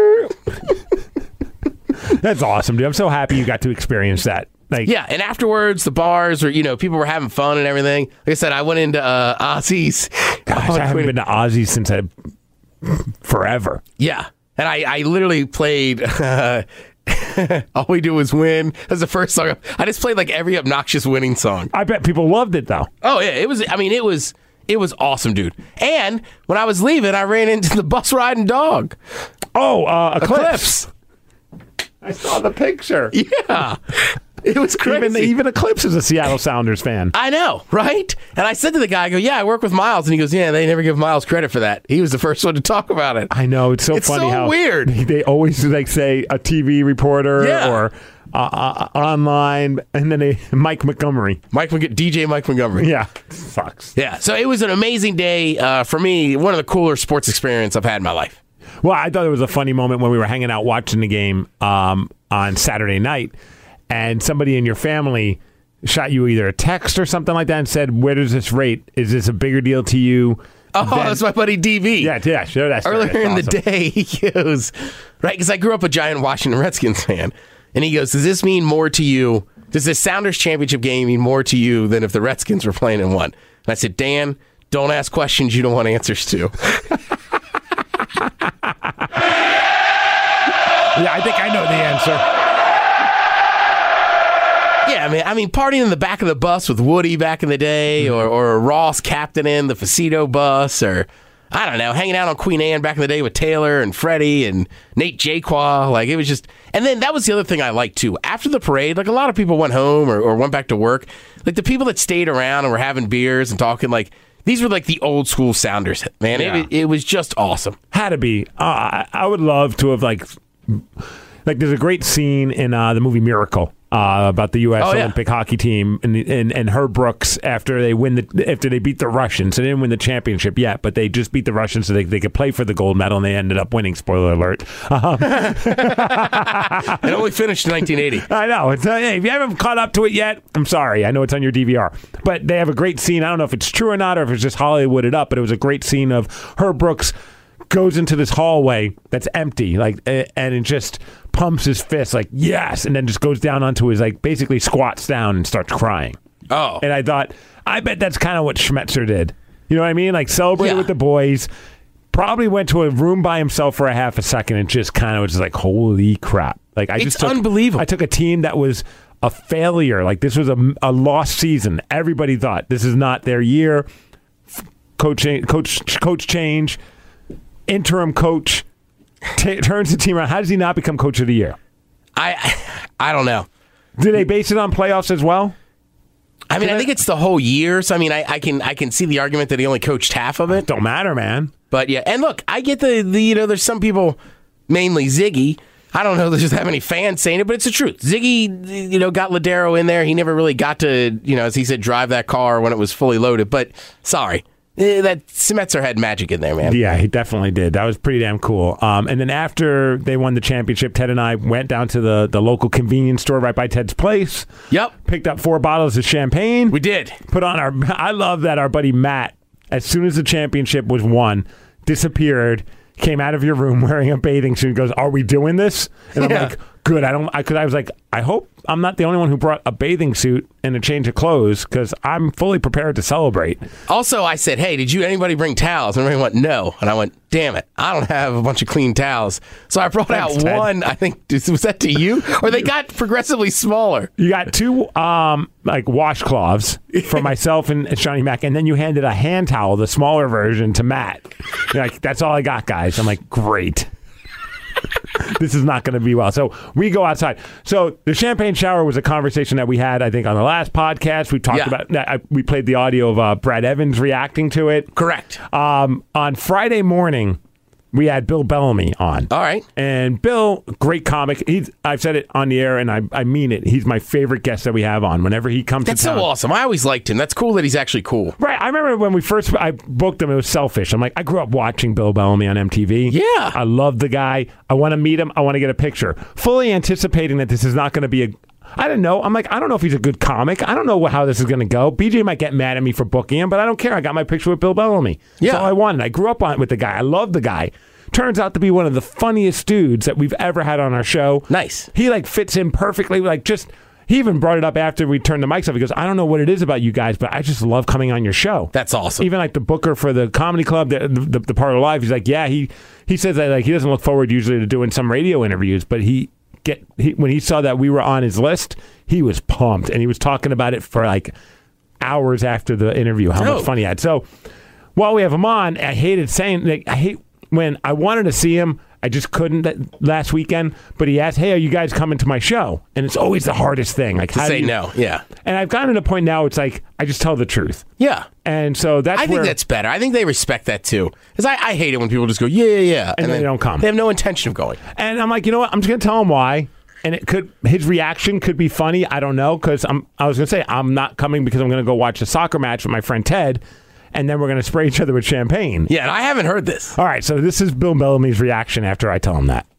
That's awesome, dude. I'm so happy you got to experience that. Like, Yeah, and afterwards, the bars or you know people were having fun and everything. Like I said, I went into uh, Ozzy's. gosh, I haven't been to Ozzy since I forever. Yeah, and I, I literally played. Uh, All We Do Is Win. That's the first song. I just played like every obnoxious winning song. I bet people loved it though. Oh yeah, it was. I mean, it was. It was awesome, dude. And when I was leaving, I ran into the bus riding dog. Oh, uh, Eclipse. Eclipse. I saw the picture. Yeah, it was crazy. Even, even Eclipse is a Seattle Sounders fan. I know, right? And I said to the guy, I go, "Yeah, I work with Miles," and he goes, "Yeah, they never give Miles credit for that. He was the first one to talk about it." I know, it's so It's funny so how weird. They always like say a T V reporter Yeah. or uh, uh, online, and then they Mike Montgomery. Mike, Mc- D J Mike Montgomery. Yeah, sucks. Yeah, so it was an amazing day uh, for me. One of the cooler sports experience I've had in my life. Well, I thought it was a funny moment when we were hanging out watching the game um, on Saturday night, and somebody in your family shot you either a text or something like that and said, "Where does this rate? Is this a bigger deal to you?" Oh, than- that's my buddy D V. Yeah, yeah, sure. That's Earlier that's in the awesome. day, he goes, right, because I grew up a giant Washington Redskins fan, and he goes, does this mean more to you? Does this Sounders championship game mean more to you than if the Redskins were playing and won? And I said, Dan, don't ask questions you don't want answers to. Yeah, I think I know the answer. Yeah, I mean, I mean, partying in the back of the bus with Woody back in the day, mm-hmm. or or Ross captaining the Facito bus, or I don't know, hanging out on Queen Anne back in the day with Taylor and Freddie and Nate Jaquan. Like, it was just, and then that was the other thing I liked too. After the parade, like a lot of people went home or, or went back to work. Like the people that stayed around and were having beers and talking, like these were like the old school Sounders, man. Yeah. It, it was just awesome. Had to be. Uh, I, I would love to have like, like there's a great scene in uh, the movie Miracle. Uh, about the U S Oh, yeah. Olympic hockey team and, and and Herb Brooks after they win the after they beat the Russians. They didn't win the championship yet, but they just beat the Russians so they, they could play for the gold medal, and they ended up winning. Spoiler alert! Um, It only finished in nineteen eighty. I know. It's, uh, hey, if you haven't caught up to it yet, I'm sorry. I know it's on your D V R, but they have a great scene. I don't know if it's true or not, or if it's just Hollywooded up, but it was a great scene of Herb Brooks goes into this hallway that's empty, like, and it just pumps his fist like yes, and then just goes down onto his, like, basically squats down and starts crying. Oh, And I thought, I bet that's kind of what Schmetzer did. You know what I mean? Like, celebrated Yeah. with the boys, probably went to a room by himself for a half a second and just kind of was just like, holy crap. Like, I It's just took, unbelievable. I took a team that was a failure. Like, this was a, a lost season. Everybody thought this is not their year. Coach, coach, coach change, interim coach t- turns the team around. How does he not become coach of the year? I I don't know. Do they base it on playoffs as well? I mean, I think it's the whole year. So I mean, I, I can I can see the argument that he only coached half of it. Don't matter, man. But yeah, and look, I get the, the you know, there's some people, mainly Ziggy. I don't know if there's that many fans saying it, but it's the truth. Ziggy, you know, got Ladero in there. He never really got to, you know, as he said, drive that car when it was fully loaded. But sorry, eh, that Schmetzer had magic in there, man. Yeah, he definitely did. That was pretty damn cool. Um, and then after they won the championship, Ted and I went down to the, the local convenience store right by Ted's place. Yep, Picked up four bottles of champagne. we did. Put on our. I love that our buddy Matt, as soon as the championship was won, disappeared. Came out of your room wearing a bathing suit and goes, "Are we doing this?" And I'm Yeah. like, "Good." I don't. I Because I was like, I hope I'm not the only one who brought a bathing suit and a change of clothes because I'm fully prepared to celebrate. Also, I said, hey, did you anybody bring towels? And everybody went, no. And I went, damn it, I don't have a bunch of clean towels. So I brought Thanks, out Ted. one. I think, was that to you? Or they got progressively smaller. You got two um like washcloths for myself and Shawnee Mac, and then you handed a hand towel, the smaller version, to Matt. You're like, that's all I got, guys. I'm like, great. This is not going to be well. So we go outside. So the champagne shower was a conversation that we had, I think, on the last podcast. We talked Yeah. about. I, we played the audio of uh, Brad Evans reacting to it. Correct. Um, on Friday morning, we had Bill Bellamy on. All right. And Bill, great comic. He's I've said it on the air, and I, I mean it. He's my favorite guest that we have on. Whenever he comes That's to town. so awesome. I always liked him. That's cool that he's actually cool. Right. I remember when we first I booked him, it was selfish. I'm like, I grew up watching Bill Bellamy on M T V. Yeah. I love the guy. I want to meet him. I want to get a picture. Fully anticipating that this is not going to be a I don't know. I'm like, I don't know if he's a good comic. I don't know how this is going to go. B J might get mad at me for booking him, but I don't care. I got my picture with Bill Bellamy. Yeah. That's all I wanted. I grew up on with the guy. I love the guy. Turns out to be one of the funniest dudes that we've ever had on our show. Nice. He like fits in perfectly. Like just he even brought it up after we turned the mics off. He goes, I don't know what it is about you guys, but I just love coming on your show. That's awesome. Even like the booker for the comedy club, the, the, the part of live, he's like, yeah, he he says that like he doesn't look forward usually to doing some radio interviews, but he get he, when he saw that we were on his list, he was pumped, and he was talking about it for like hours after the interview. How Oh. much fun he had. So while we have him on, I hated saying like I hate when I wanted to see him. I just couldn't that last weekend, but he asked, "Hey, are you guys coming to my show?" And it's always the hardest thing, like To how do say you- no. Yeah. And I've gotten to the point now; it's like I just tell the truth, Yeah. and so that's I think where that's better. I think they respect that too. Because I, I hate it when people just go, yeah, yeah, yeah. And then they don't come. They have no intention of going. And I'm like, you know what? I'm just gonna tell him why. And it could his reaction could be funny. I don't know because I'm. I was gonna say I'm not coming because I'm gonna go watch a soccer match with my friend Ted, and then we're gonna spray each other with champagne. Yeah, and I haven't heard this. All right. So this is Bill Bellamy's reaction after I tell him that.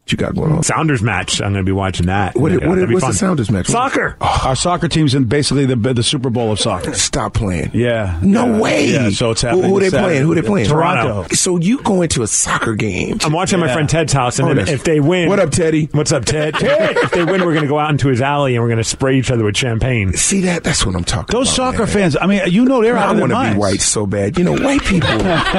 you got going on? Sounders match. I'm going to be watching that. What, Yeah, what, that'd be what's fun. the Sounders match? Soccer. Oh, Our soccer team's in basically the the Super Bowl of soccer. stop playing. Yeah. No Yeah. way. Yeah, so it's happening Who, who they Saturday. playing? Who they playing? Toronto. So you going to a soccer game? I'm watching at my Yeah. friend Ted's house, and Oh, then that's- if they win, What up, Teddy? What's up, Ted? Ted. If they win, we're going to go out into his alley and we're going to spray each other with champagne. See that? That's what I'm talking Those about. soccer man. fans, I mean, you know they're I out of their want to be minds. white so bad. You know, white people.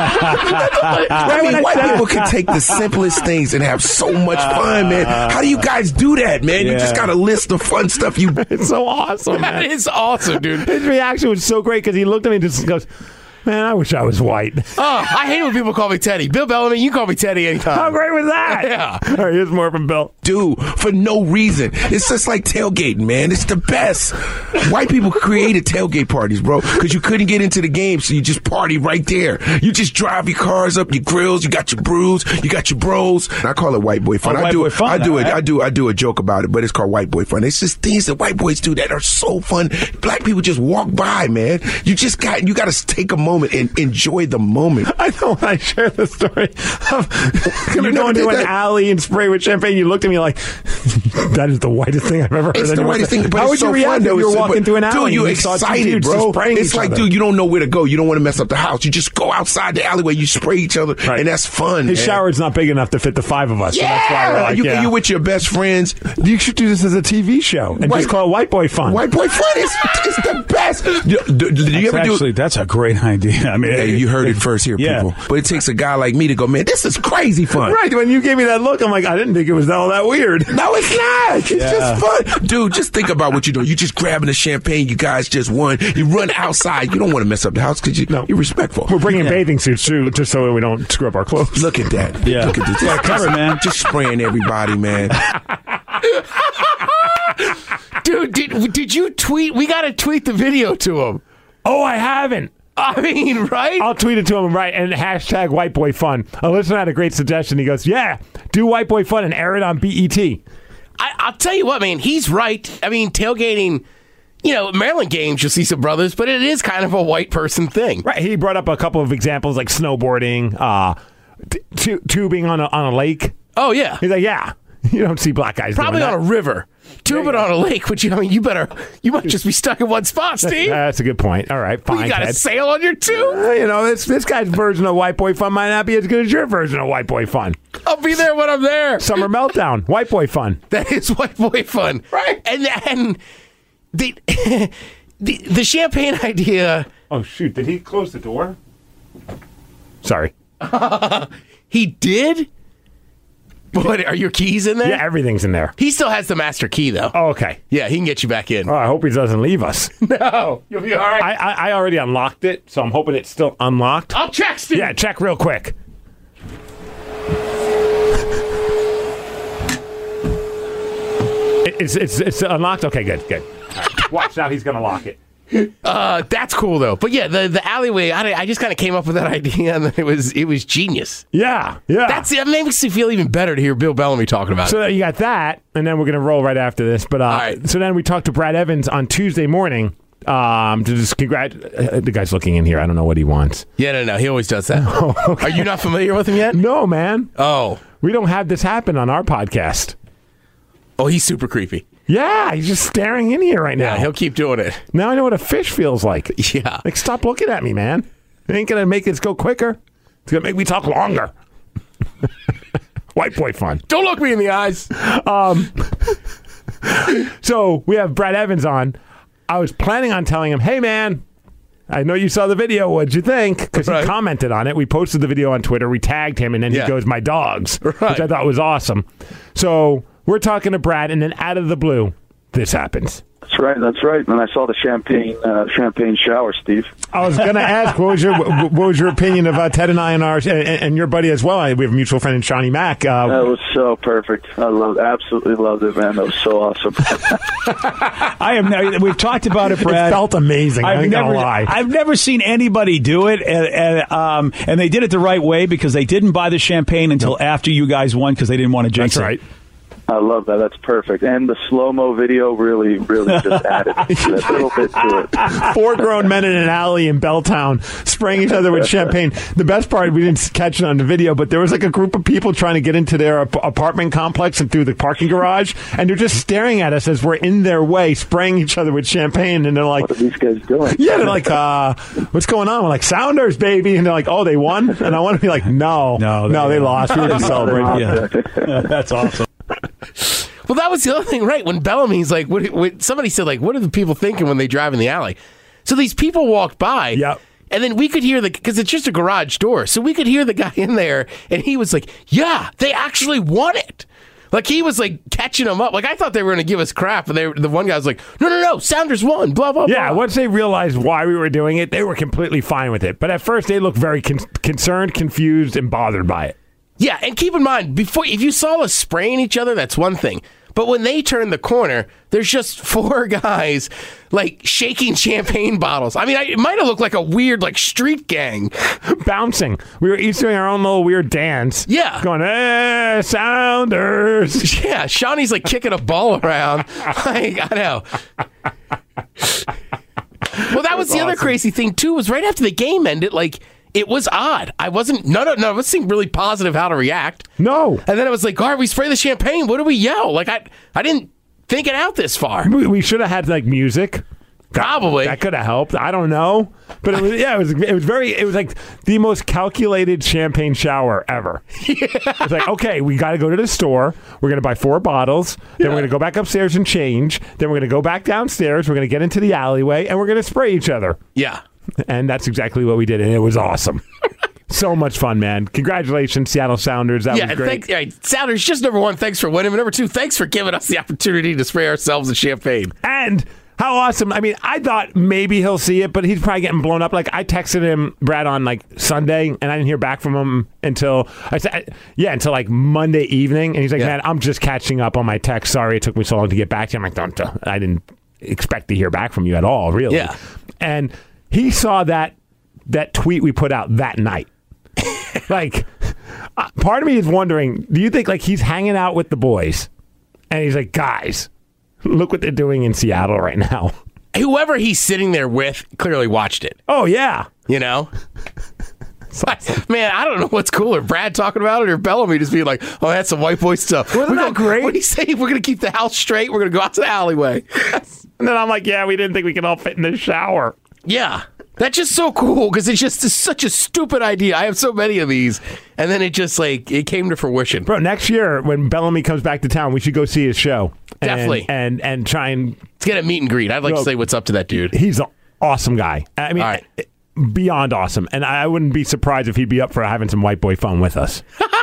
I mean, white people can take the simplest things and have so much fun, man. How do you guys do that, man? You just Yeah. got a list of fun stuff you. It's so awesome, That man. is awesome, dude. His reaction was so great because he looked at me and just goes, man, I wish I was white. Oh, I hate when people call me Teddy. Bill Bellamy, you can call me Teddy anytime. How great was that? Yeah. All right, here's more from Bill. do for no reason. It's just like tailgating, man. It's the best. White people created tailgate parties, bro, because you couldn't get into the game, so you just party right there. You just drive your cars up, your grills, you got your brews, you got your bros. I call it white boy fun. Oh, I white do boy it. fun, I do it. all right. I do. I do a joke about it, but it's called white boy fun. It's just things that white boys do that are so fun. Black people just walk by, man. You just got. You got to take a moment and enjoy the moment. I know when I share the story of You going never to did an that? alley and spray with champagne. You looked at me like, that is the whitest thing I've ever heard. It's the anyone whitest say. thing, but How it's would so you react fun, if though. you were It's- walking but- through an alley? Dude, and you're you saw two excited, dudes just bro. spraying It's each like, other? dude, you don't know where to go. You don't want to mess up the house. You just go outside the alleyway. You spray each other, Right. and that's fun. His man. shower's not big enough to fit the five of us. So that's why we're Yeah, like, you, yeah. you with your best friends. You should do this as a T V show and White- just call it White Boy Fun. White boy fun is it's the best. Do, do, do you That's ever do? actually, that's a great idea. I mean, Hey, you heard it first here, Yeah. people. But it takes a guy like me to go, man, this is crazy fun. Right, when you gave me that look, I'm like, I didn't think it was all that weird. No, it's not. It's Yeah. just fun. Dude, just think about what you're doing. You just grabbing the champagne. You guys just won. You run outside. You don't want to mess up the house because you, No. you're respectful. We're bringing bathing suits too, just so we don't screw up our clothes. Look at that. Yeah. Look at this. Yeah, cover, man. Just spraying everybody, man. Dude, did, did you tweet? We got to tweet the video to him. Oh, I haven't. I mean, right? I'll tweet it to him, right, and hashtag White Boy Fun. A listener had a great suggestion. He goes, yeah, do White Boy Fun and air it on B E T. I, I'll tell you what, man. He's right. I mean, tailgating, you know, Maryland games, you'll see some brothers, but it is kind of a white person thing. Right. He brought up a couple of examples like snowboarding, uh, t- tu- tubing on a, on a lake. Oh, yeah. He's like, yeah, you don't see black guys Probably doing on a that. river. Tubing on a lake, which, you, I mean, you better, you might just be stuck in one spot, Steve. That's a good point. All right, fine. you got a Ted. sail on your tube? Uh, you know, this this guy's version of White Boy Fun might not be as good as your version of White Boy Fun. I'll be there when I'm there. Summer Meltdown, White Boy Fun. That is white boy fun, right? And and the the the champagne idea. Oh shoot! Did he close the door? Sorry. He did. What are your keys in there? Yeah, everything's in there. He still has the master key though. Oh, okay. Yeah, he can get you back in. Oh, I hope he doesn't leave us. No, you'll be all right. I, I I already unlocked it, so I'm hoping it's still unlocked. I'll check, Steve. Yeah, check real quick. It- It's it's it's unlocked. Okay, good, good. All right. Watch now. He's gonna lock it. Uh, that's cool though. But yeah, the the alleyway. I, I just kind of came up with that idea, and it was it was genius. Yeah, yeah. That's it. Makes me feel even better to hear Bill Bellamy talking about So it. you got that, and then we're gonna roll right after this. But uh, right. so then we talked to Brad Evans on Tuesday morning. Um, to just congrat uh, the guy's looking in here. I don't know what he wants. Yeah, no, no, he always does that. Are you not familiar with him yet? No, man. Oh, We don't have this happen on our podcast. oh, he's super creepy. Yeah, he's just staring in here right now. Yeah, he'll keep doing it. Now I know what a fish feels like. Yeah. Like, stop looking at me, man. It ain't gonna make us go quicker. It's gonna make me talk longer. White boy fun. Don't look me in the eyes. So we have Brad Evans on. I was planning on telling him, hey, man, I know you saw the video. What'd you think? Because Right. he commented on it. We posted the video on Twitter. We tagged him, and then Yeah. he goes, my dogs, Right. which I thought was awesome. So we're talking to Brad, and then out of the blue, this happens. That's right. That's right. And I saw the champagne uh, champagne shower, Steve. I was going to ask, what was your what was your opinion of uh, Ted and I and our and, and your buddy as well? We have a mutual friend in Shawnee Mack. Uh, That was so perfect. I loved, absolutely loved it, man. That was so awesome. I am. We've talked about it, Brad. It felt amazing. I I've ain't never, gonna lie. I've never seen anybody do it, and, and, um, and they did it the right way because they didn't buy the champagne until after you guys won because they didn't want to jinx That's it. right. I love that. That's perfect. And the slow-mo video really, really just added a little bit to it. Four grown men in an alley in Belltown spraying each other with champagne. The best part, we didn't catch it on the video, but there was like a group of people trying to get into their ap- apartment complex and through the parking garage, and they're just staring at us as we're in their way, spraying each other with champagne, and they're like, what are these guys doing? Yeah, they're like, uh, what's going on? We're like, Sounders, baby. And they're like, oh, they won? And I want to be like, no, no, no, they lost. We were just celebrating. Yeah. That's awesome. Well, that was the other thing, right? When Bellamy's like, what, what, somebody said, like, what are the people thinking when they drive in the alley? So these people walked by, yep. and then we could hear the, because it's just a garage door, so we could hear the guy in there, and he was like, yeah, they actually won it. Like, he was, like, catching them up. Like, I thought they were going to give us crap, and they, the one guy was like, no, no, no, Sounders won, blah, blah, blah. Yeah, once they realized why we were doing it, they were completely fine with it. But at first, they looked very con- concerned, confused, and bothered by it. Yeah, and keep in mind, before if you saw us spraying each other, that's one thing. But when they turn the corner, there's just four guys, like, shaking champagne bottles. I mean, I, it might have looked like a weird, like, street gang. Bouncing. We were each doing our own little weird dance. Yeah. Going, hey, Sounders. Yeah, Shawnee's, like, kicking a ball around. Like, I know. Well, that was the awesome. Other crazy thing, too, was right after the game ended, like, it was odd. I wasn't, none of, none of us seemed really positive how to react. No. And then it was like, all right, we spray the champagne. What do we yell? Like, I I didn't think it out this far. We, we should have had, like, music. Probably. That, that could have helped. I don't know. But it was, yeah, it was, it was very, it was like the most calculated champagne shower ever. Yeah. It's like, okay, we got to go to the store. We're going to buy four bottles. Then yeah. we're going to go back upstairs and change. Then we're going to go back downstairs. We're going to get into the alleyway, and we're going to spray each other. Yeah. And that's exactly what we did, and it was awesome. So much fun, man. Congratulations, Seattle Sounders. That yeah, was great. Thank, yeah, Sounders, just number one, thanks for winning. Number two, thanks for giving us the opportunity to spray ourselves with champagne. And how awesome. I mean, I thought maybe he'll see it, but he's probably getting blown up. Like, I texted him, Brad, on, like, Sunday, and I didn't hear back from him until, I said, yeah, until, like, Monday evening. And he's like, yeah. man, I'm just catching up on my text. Sorry it took me so long to get back to you. I'm like, don't, don't. I didn't expect to hear back from you at all, really. Yeah. And he saw that that tweet we put out that night. Like, uh, part of me is wondering, do you think, like, he's hanging out with the boys and he's like, guys, look what they're doing in Seattle right now. Whoever he's sitting there with clearly watched it. Oh, yeah. You know? Man, I don't know what's cooler, Brad talking about it or Bellamy just being like, oh, that's some white boy stuff. Wasn't that great? What do you say? We're going to keep the house straight. We're going to go out to the alleyway. And then I'm like, yeah, we didn't think we could all fit in the shower. Yeah. That's just so cool because it's just it's such a stupid idea. I have so many of these. And then it just, like, it came to fruition. Bro, next year when Bellamy comes back to town, we should go see his show. And, Definitely. And and try and... Let's get a meet and greet. I'd like you know, to say what's up to that dude. He's an awesome guy. I mean, all right. Beyond awesome. And I wouldn't be surprised if he'd be up for having some white boy fun with us.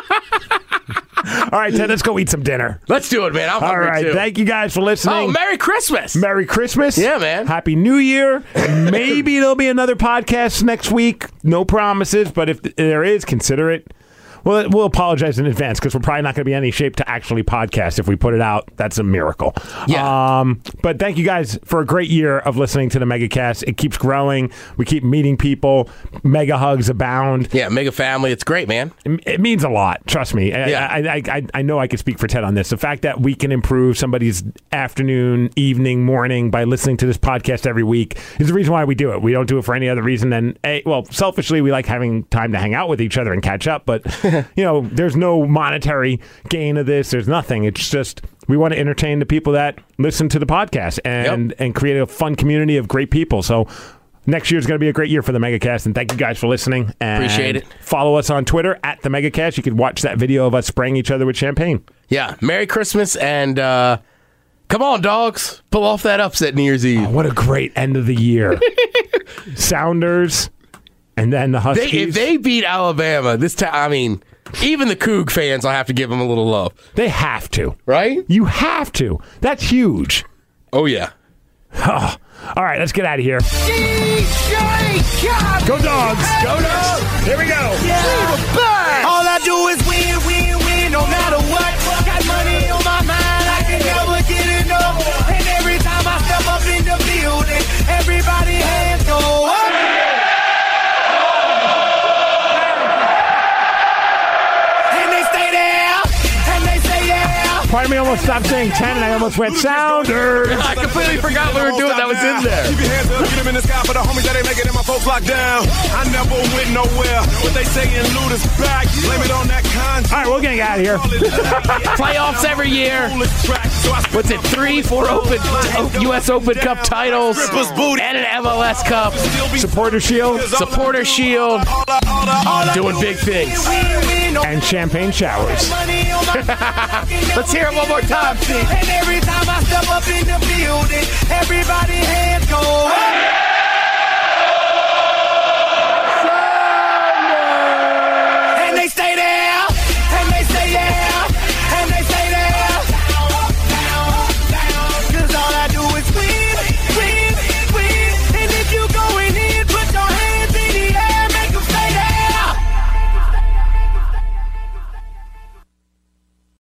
All right, Ted, let's go eat some dinner. Let's do it, man. I'm All right, too. Thank you guys for listening. Oh, Merry Christmas. Merry Christmas. Yeah, man. Happy New Year. Maybe there'll be another podcast next week. No promises, but if there is, consider it. Well, we'll apologize in advance because we're probably not going to be in any shape to actually podcast. If we put it out, that's a miracle. Yeah. Um, but thank you guys for a great year of listening to the MegaCast. It keeps growing. We keep meeting people. Mega hugs abound. Yeah, mega family. It's great, man. It, it means a lot. Trust me. Yeah. I, I, I, I know I could speak for Ted on this. The fact that we can improve somebody's afternoon, evening, morning by listening to this podcast every week is the reason why we do it. We don't do it for any other reason than, a, well, selfishly, we like having time to hang out with each other and catch up. But you know, there's no monetary gain of this. There's nothing. It's just we want to entertain the people that listen to the podcast and, yep. and create a fun community of great people. So next year is going to be a great year for the MegaCast, and thank you guys for listening. And appreciate it. Follow us on Twitter at the MegaCast. You can watch that video of us spraying each other with champagne. Yeah. Merry Christmas, and uh, come on, dogs. Pull off that upset New Year's Eve. Oh, what a great end of the year. Sounders, and then the Huskies. They, if they beat Alabama this time, I mean... Even the Coug fans, I'll have to give them a little love. They have to. Right? You have to. That's huge. Oh, yeah. Oh. All right, let's get out of here. D J Go Dogs. Go Dogs. Here we go. Yeah. All I do is win, win, win, no matter what. Got money on my mind, I can never get enough. And every time I step up in the building, everybody hands go up. Part of me almost stopped saying ten, and I almost went Sounders. I completely forgot we were doing that was in there. Keep your hands up, get them in the sky for the homies that ain't making it, my folks locked down. I never went nowhere. What they saying, Luda's back. Blame it on that con. All right, we're getting out of here. Playoffs every year. What's it? Three, four Open U S Open Cup titles, and an M L S Cup. Supporter Shield. Supporter Shield. Doing big things. And champagne showers. Let's hear it one more time, Steve. And every time I step up in the building, everybody hands go.